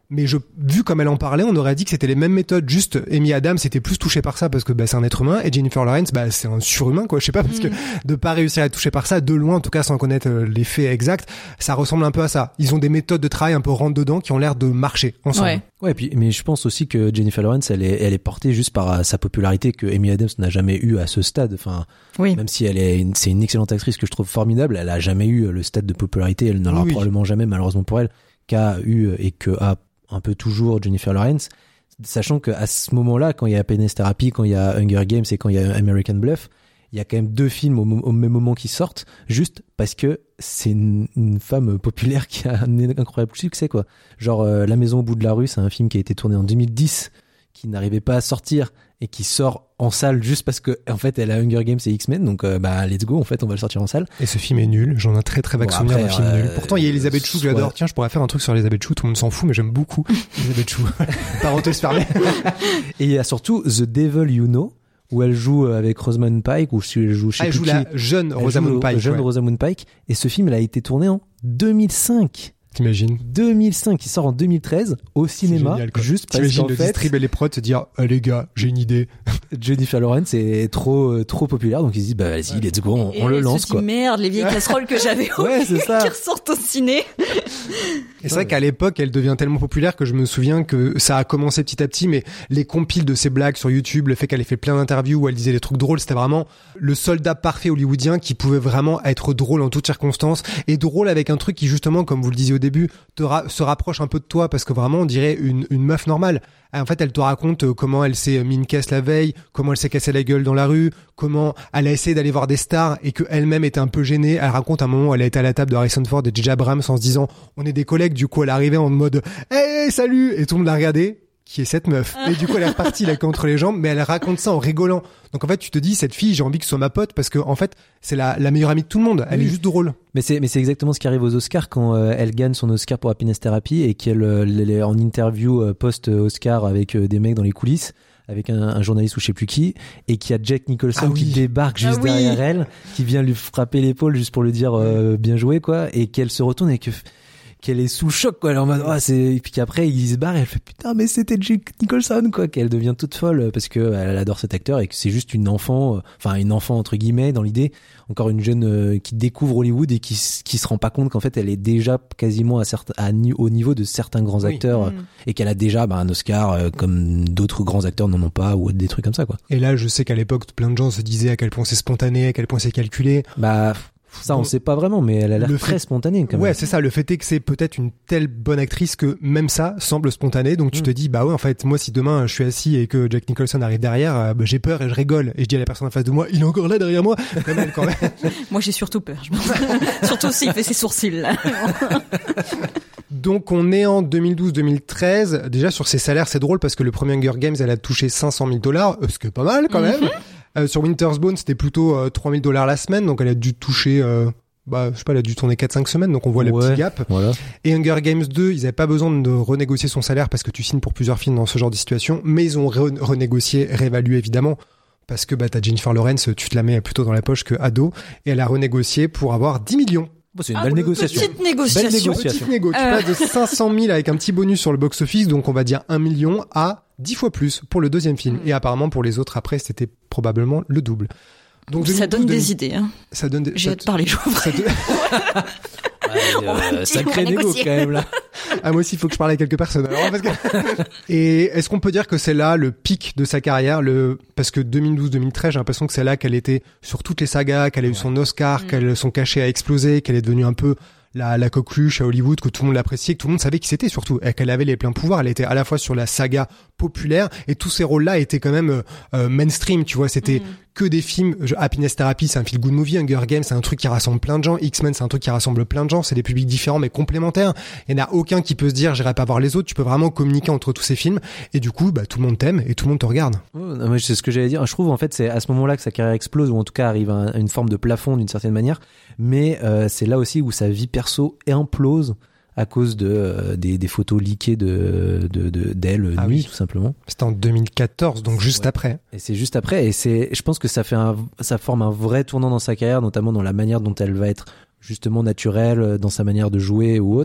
Mais je, vu comme elle en parlait, on aurait dit que c'était les mêmes méthodes. Juste, Amy Adams était plus touchée par ça parce que bah, c'est un être humain, et Jennifer Lawrence, bah c'est un surhumain, quoi. Je sais pas, parce mmh. que de pas réussir à être touché par ça, de loin, en tout cas, sans connaître euh, les faits exacts, ça ressemble un peu à ça. Ils ont des méthodes de travail un peu rentre dedans qui ont l'air de marcher ensemble. Ouais. Ouais, puis mais je pense aussi que Jennifer Lawrence, elle est, elle est portée juste par euh, sa popularité que Amy Adams n'a jamais eu à ce stade. Enfin, oui. Même si elle est, une, c'est une excellente actrice que je trouve formidable, elle a jamais eu le stade de popularité. Elle n'en aura oui. probablement jamais, malheureusement pour elle, qu'a eu et que a un peu toujours Jennifer Lawrence, sachant que à ce moment-là, quand il y a Happiness Therapy, quand il y a Hunger Games et quand il y a American Bluff, il y a quand même deux films au, au même moment qui sortent, juste parce que c'est une, une femme populaire qui a un incroyable succès, quoi. Genre euh, La Maison au bout de la rue, c'est un film qui a été tourné en deux mille dix, qui n'arrivait pas à sortir et qui sort en salle juste parce que en fait elle a Hunger Games et X-Men, donc euh, bah let's go, en fait on va le sortir en salle. Et ce film est nul, j'en ai un très très vague bon, souvenir d'un film euh, nul. Pourtant il y a Elisabeth Chou que j'adore. Ouais. Tiens, je pourrais faire un truc sur Elisabeth Chou, tout le monde s'en fout mais j'aime beaucoup Elisabeth Chou. Parenthèse fermée. Et il y a surtout The Devil You Know, où elle joue avec Rosamund Pike, ou si elle joue chez ah, elle joue la jeune Rosamund Pike. Jeune ouais. Rosamund Pike. Et ce film, elle a été tourné en deux mille cinq. T'imagines? deux mille cinq, il sort en deux mille treize au cinéma. Génial, juste parce T'imagines qu'en le fait, distrib et les prods se dire, ah, les gars, j'ai une idée. Jennifer Lawrence est trop, trop populaire, donc ils se disent, bah, vas-y, let's go, on, on le lance, quoi. Merde, les vieilles casseroles que j'avais ouais, c'est ça. qui ressortent au ciné. Et c'est vrai qu'à l'époque, elle devient tellement populaire que je me souviens que ça a commencé petit à petit, mais les compiles de ses blagues sur YouTube, le fait qu'elle ait fait plein d'interviews où elle disait des trucs drôles, c'était vraiment le soldat parfait hollywoodien qui pouvait vraiment être drôle en toutes circonstances, et drôle avec un truc qui justement, comme vous le disiez au début, te ra- se rapproche un peu de toi, parce que vraiment on dirait une, une meuf normale. En fait, elle te raconte comment elle s'est mis une caisse la veille, comment elle s'est cassé la gueule dans la rue, comment elle a essayé d'aller voir des stars et que elle-même était un peu gênée. Elle raconte un moment où elle a été à la table de Harrison Ford et J J Abrams en se disant on est des collègues. Du coup, elle arrivait en mode hey, salut, et tout le monde l'a regardé. Qui est cette meuf? Et du coup, elle est repartie la queue entre les jambes, mais elle raconte ça en rigolant. Donc en fait, tu te dis cette fille, j'ai envie que ce soit ma pote parce que en fait, c'est la, la meilleure amie de tout le monde. Elle oui. est juste drôle. Mais c'est mais c'est exactement ce qui arrive aux Oscars quand euh, elle gagne son Oscar pour Happiness Therapy et qu'elle euh, elle est en interview euh, post Oscar avec euh, des mecs dans les coulisses, avec un, un journaliste ou je sais plus qui, et qu'il y a Jack Nicholson ah oui. qui débarque juste ah derrière oui. elle, qui vient lui frapper l'épaule juste pour lui dire euh, bien joué, quoi, et qu'elle se retourne et que qu'elle est sous choc, quoi. Elle est en mode, oh, c'est, et puis qu'après, il se barre et elle fait, putain, mais c'était Jack Nicholson, quoi, qu'elle devient toute folle parce que elle adore cet acteur et que c'est juste une enfant, enfin, une enfant, entre guillemets, dans l'idée. Encore une jeune euh, qui découvre Hollywood et qui, qui se rend pas compte qu'en fait, elle est déjà quasiment à certains, à, au niveau de certains grands acteurs oui. mmh. et qu'elle a déjà, bah, un Oscar, euh, comme d'autres grands acteurs n'en ont pas ou des trucs comme ça, quoi. Et là, je sais qu'à l'époque, plein de gens se disaient à quel point c'est spontané, à quel point c'est calculé. Bah, ça, on bon, sait pas vraiment, mais elle a l'air très fait... spontanée, quand même. Ouais, c'est ça. Le fait est que c'est peut-être une telle bonne actrice que même ça semble spontané. Donc, tu mmh. te dis, bah ouais, en fait, moi, si demain, je suis assis et que Jack Nicholson arrive derrière, euh, bah, j'ai peur et je rigole. Et je dis à la personne en face de moi, il est encore là derrière moi. Quand même, quand même. Moi, j'ai surtout peur. Je surtout s'il fait ses sourcils, là. Donc, on est en deux mille douze deux mille treize. Déjà, sur ses salaires, c'est drôle parce que le premier Hunger Games, elle a touché cinq cent mille dollars, ce qui est pas mal, quand mmh. même. Euh, sur Winter's Bone, c'était plutôt euh, trois mille dollars la semaine. Donc, elle a dû toucher... Euh, bah je sais pas, elle a dû tourner quatre cinq semaines, donc on voit ouais, le petit gap. Voilà. Et Hunger Games deux, ils avaient pas besoin de renégocier son salaire parce que tu signes pour plusieurs films dans ce genre de situation, mais ils ont re- renégocié, réévalué évidemment, parce que bah t'as Jennifer Lawrence, tu te la mets plutôt dans la poche que ado, et elle a renégocié pour avoir dix millions. Bon, c'est une ah, belle négociation. Petite négociation. Belle négociation. Petite négo. Tu euh... passes de cinq cent mille avec un petit bonus sur le box-office, donc on va dire un million à dix fois plus pour le deuxième film. Et apparemment pour les autres après, c'était probablement le double. Donc ça donne des idées. Hein. Ça donne des... J'ai hâte de parler, je vois. Ouais, euh, sacré négo quand même là. Ah moi aussi il faut que je parle avec quelques personnes. Alors, parce que... Et est-ce qu'on peut dire que c'est là le pic de sa carrière, le parce que deux mille douze deux mille treize j'ai l'impression que c'est là qu'elle était sur toutes les sagas, qu'elle a eu ouais. son Oscar, mmh. qu'elle son cachet a explosé, qu'elle est devenue un peu la la coqueluche à Hollywood, que tout le monde l'appréciait, que tout le monde savait qui c'était surtout, et qu'elle avait les pleins pouvoirs. Elle était à la fois sur la saga populaire et tous ces rôles-là étaient quand même euh, mainstream, tu vois, c'était mmh. que des films. Happiness Therapy, c'est un feel good movie. Hunger Games, c'est un truc qui rassemble plein de gens. X-Men, c'est un truc qui rassemble plein de gens. C'est des publics différents mais complémentaires. Il y en a aucun qui peut se dire j'irai pas voir les autres. Tu peux vraiment communiquer entre tous ces films et du coup, bah tout le monde t'aime et tout le monde te regarde. Oh, non, c'est ce que j'allais dire. Je trouve en fait c'est à ce moment-là que sa carrière explose ou en tout cas arrive à une forme de plafond d'une certaine manière. Mais euh, c'est là aussi où sa vie perso implose à cause de euh, des, des photos leakées de de de d'elle ah nuit oui. tout simplement. C'était en deux mille quatorze, donc juste ouais. après. Et c'est juste après et c'est je pense que ça fait un ça forme un vrai tournant dans sa carrière, notamment dans la manière dont elle va être justement naturelle dans sa manière de jouer ou autre.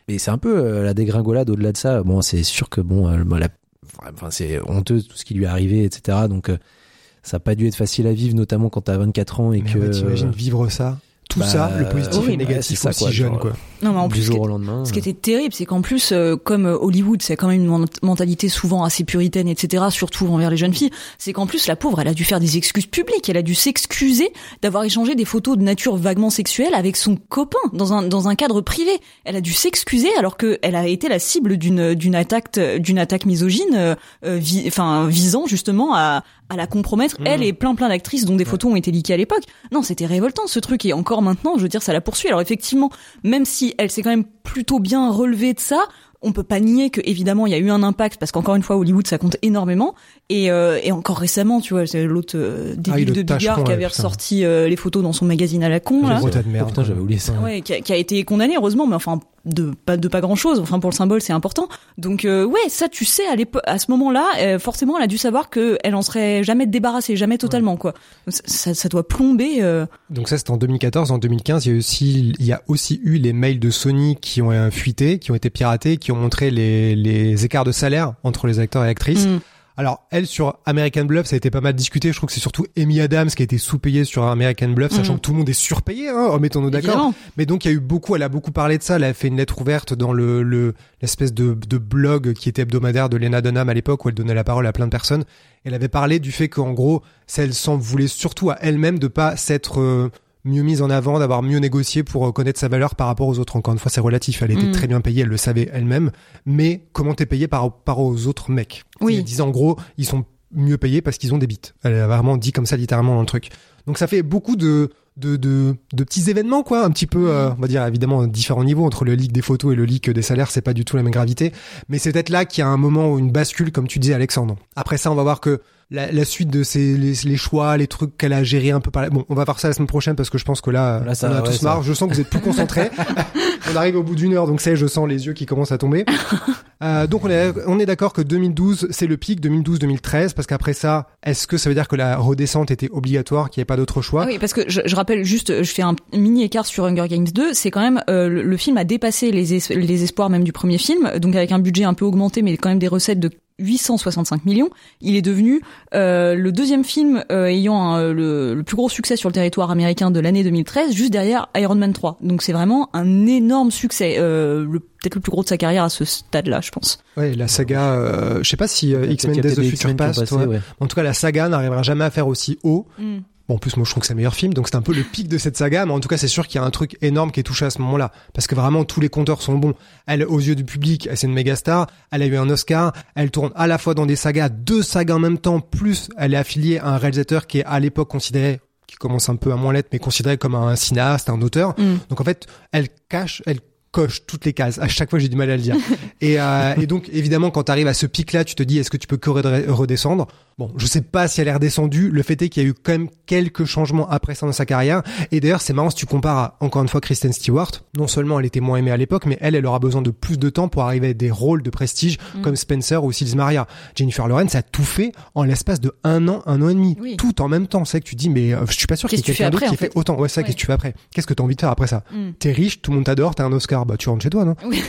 Et c'est un peu euh, la dégringolade au-delà de ça. Bon, c'est sûr que bon, euh, la, enfin, c'est honteux tout ce qui lui est arrivé, et cetera. Donc, euh, ça a pas dû être facile à vivre, notamment quand t'as vingt-quatre ans et mais que. Ouais, t'imagines vivre ça. Tout bah, ça, le positif oui, et le négatif ça, aussi quoi, jeune, genre, quoi. Non, mais en du plus, jour ce qui- au lendemain. ce qui était terrible, c'est qu'en plus, euh, comme euh, Hollywood, c'est quand même une ment- mentalité souvent assez puritaine, et cetera, surtout envers les jeunes filles, c'est qu'en plus, la pauvre, elle a dû faire des excuses publiques, elle a dû s'excuser d'avoir échangé des photos de nature vaguement sexuelle avec son copain dans un dans un cadre privé. Elle a dû s'excuser alors que elle a été la cible d'une d'une attaque d'une attaque misogyne, euh, vi- enfin visant justement à à la compromettre, mmh. elle et plein plein d'actrices dont des photos ont été leakées à l'époque. Non, c'était révoltant ce truc, et encore maintenant, je veux dire, ça la poursuit. Alors effectivement, même si elle s'est quand même plutôt bien relevée de ça, on peut pas nier que évidemment il y a eu un impact, parce qu'encore une fois Hollywood ça compte énormément, et euh, et encore récemment, tu vois, c'est l'autre euh, débile ah, de Bigard tâcheron, qui avait ouais, ressorti euh, les photos dans son magazine à la con là. Gros tas de merde. Oh, putain, j'avais oublié ça. Ouais, qui a, qui a été condamné heureusement, mais enfin de pas de pas grand chose. Enfin pour le symbole c'est important. Donc euh, ouais, ça tu sais à l'époque, à ce moment-là, euh, forcément elle a dû savoir que elle en serait jamais débarrassée, jamais totalement ouais. quoi. Donc, ça, ça doit plomber. Euh... Donc ça c'était en deux mille quatorze, en deux mille quinze il y a aussi il y a aussi eu les mails de Sony qui ont euh, fuité, qui ont été piratés, qui ont montré les les écarts de salaire entre les acteurs et actrices. Mmh. Alors, elle, sur American Bluff, ça a été pas mal discuté. Je trouve que c'est surtout Amy Adams qui a été sous-payée sur American Bluff, mmh. sachant que tout le monde est surpayé, hein, remettons-nous d'accord. Évidemment. Mais donc, il y a eu beaucoup, elle a beaucoup parlé de ça. Elle a fait une lettre ouverte dans le, le, l'espèce de, de blog qui était hebdomadaire de Lena Dunham à l'époque, où elle donnait la parole à plein de personnes. Elle avait parlé du fait qu'en gros, elle s'en voulait surtout à elle-même de pas s'être, euh, mieux mise en avant, d'avoir mieux négocié pour connaître sa valeur par rapport aux autres. Encore une fois, c'est relatif. Elle était mmh. très bien payée, elle le savait elle-même. Mais comment t'es payée par rapport aux autres mecs? Oui. Elle disait en gros, ils sont mieux payés parce qu'ils ont des bites. Elle a vraiment dit comme ça littéralement dans le truc. Donc ça fait beaucoup de de de, de petits événements quoi, un petit peu, euh, on va dire évidemment différents niveaux entre le leak des photos et le leak des salaires, c'est pas du tout la même gravité. Mais c'est peut-être là qu'il y a un moment où une bascule, comme tu disais Alexandre. Après ça, on va voir que La, la suite de ces les, les choix, les trucs qu'elle a gérés un peu par là. Bon, on va voir ça la semaine prochaine parce que je pense que là, là ça, on a ouais, tous marre. Je sens que vous êtes plus concentrés. On arrive au bout d'une heure, donc ça y est, je sens les yeux qui commencent à tomber. Euh, donc on est on est d'accord que deux mille douze c'est le pic, deux mille douze deux mille treize, parce qu'après ça, est-ce que ça veut dire que la redescente était obligatoire, qu'il n'y avait pas d'autre choix? Oui, parce que je, je rappelle juste, je fais un mini écart sur Hunger Games deux. C'est quand même euh, le, le film a dépassé les es- les espoirs même du premier film, donc avec un budget un peu augmenté, mais quand même des recettes de huit cent soixante-cinq millions, il est devenu euh, le deuxième film euh, ayant euh, le, le plus gros succès sur le territoire américain de l'année deux mille treize, juste derrière Iron Man trois. Donc c'est vraiment un énorme succès, euh, le, peut-être le plus gros de sa carrière à ce stade-là, je pense. Ouais, la saga, euh, je sais pas si euh, X-Men Days of Future Past, ouais. ouais. En tout cas la saga n'arrivera jamais à faire aussi haut. Mm. Bon, en plus, moi, je trouve que c'est le meilleur film, donc c'est un peu le pic de cette saga, mais en tout cas, c'est sûr qu'il y a un truc énorme qui est touché à ce moment-là. Parce que vraiment, tous les compteurs sont bons. Elle, aux yeux du public, c'est une méga star. Elle a eu un Oscar. Elle tourne à la fois dans des sagas, deux sagas en même temps, plus elle est affiliée à un réalisateur qui est à l'époque considéré, qui commence un peu à moins l'être, mais considéré comme un cinéaste, un auteur. Mm. Donc en fait, elle cache, elle coche toutes les cases. À chaque fois, j'ai du mal à le dire. et, euh, et donc, évidemment, quand tu arrives à ce pic-là, tu te dis, est-ce que tu peux que redescendre? Bon, je sais pas si elle est redescendue. Le fait est qu'il y a eu quand même quelques changements après ça dans sa carrière. Et d'ailleurs, c'est marrant si tu compares à, encore une fois, Kristen Stewart. Non seulement elle était moins aimée à l'époque, mais elle, elle aura besoin de plus de temps pour arriver à des rôles de prestige mm. comme Spencer ou Sils Maria. Jennifer Lawrence a tout fait en l'espace de un an, un an et demi. Oui. Tout en même temps. C'est que tu dis, mais euh, je suis pas sûr qu'il y ait quelqu'un d'autre qui ait fait autant. Ouais, c'est ça, ouais. Qu'est-ce que tu fais après? Qu'est-ce que t'as envie de faire après ça? mm. T'es riche, tout le monde t'adore, t'as un Oscar, bah tu rentres chez toi, non? Oui.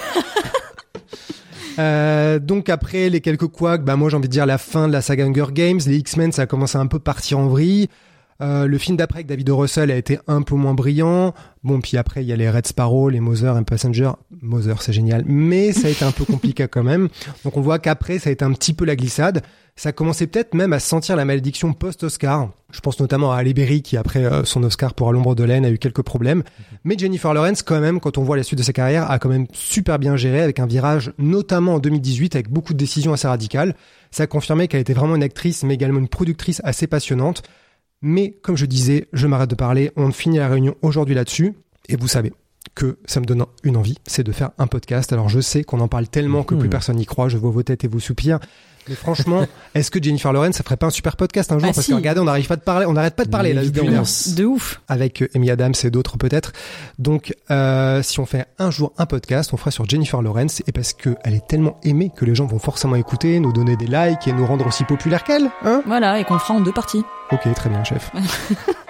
Euh, donc après les quelques couacs, bah moi j'ai envie de dire la fin de la saga Hunger Games, les X-Men ça a commencé à un peu partir en vrille. Euh, le film d'après avec David O. Russell a été un peu moins brillant. Bon, puis après il y a les Red Sparrow, les Mother and Passenger. Mother c'est génial, mais ça a été un peu compliqué quand même. Donc on voit qu'après ça a été un petit peu la glissade. Ça commençait peut-être même à sentir la malédiction post-Oscar. Je pense notamment à Halle Berry qui après euh, son Oscar pour À l'ombre de l'aine a eu quelques problèmes. Mais Jennifer Lawrence quand même, quand on voit la suite de sa carrière, a quand même super bien géré avec un virage notamment en deux mille dix-huit avec beaucoup de décisions assez radicales. Ça a confirmé qu'elle était vraiment une actrice mais également une productrice assez passionnante. Mais comme je disais, je m'arrête de parler, on finit la réunion aujourd'hui là-dessus. Et vous savez que ça me donne une envie, c'est de faire un podcast. Alors je sais qu'on en parle tellement que mmh. plus personne n'y croit, je vois vos têtes et vos soupirs. Mais franchement, est-ce que Jennifer Lawrence, ça ferait pas un super podcast un jour? Ah, Parce si. que regardez, on n'arrive pas de parler, on n'arrête pas de parler là depuis une heure. De ouf. Avec Amy Adams et d'autres peut-être. Donc, euh, si on fait un jour un podcast, on fera sur Jennifer Lawrence, et parce que elle est tellement aimée que les gens vont forcément écouter, nous donner des likes et nous rendre aussi populaires qu'elle, hein? Voilà, et qu'on le fera en deux parties. Ok, très bien, chef.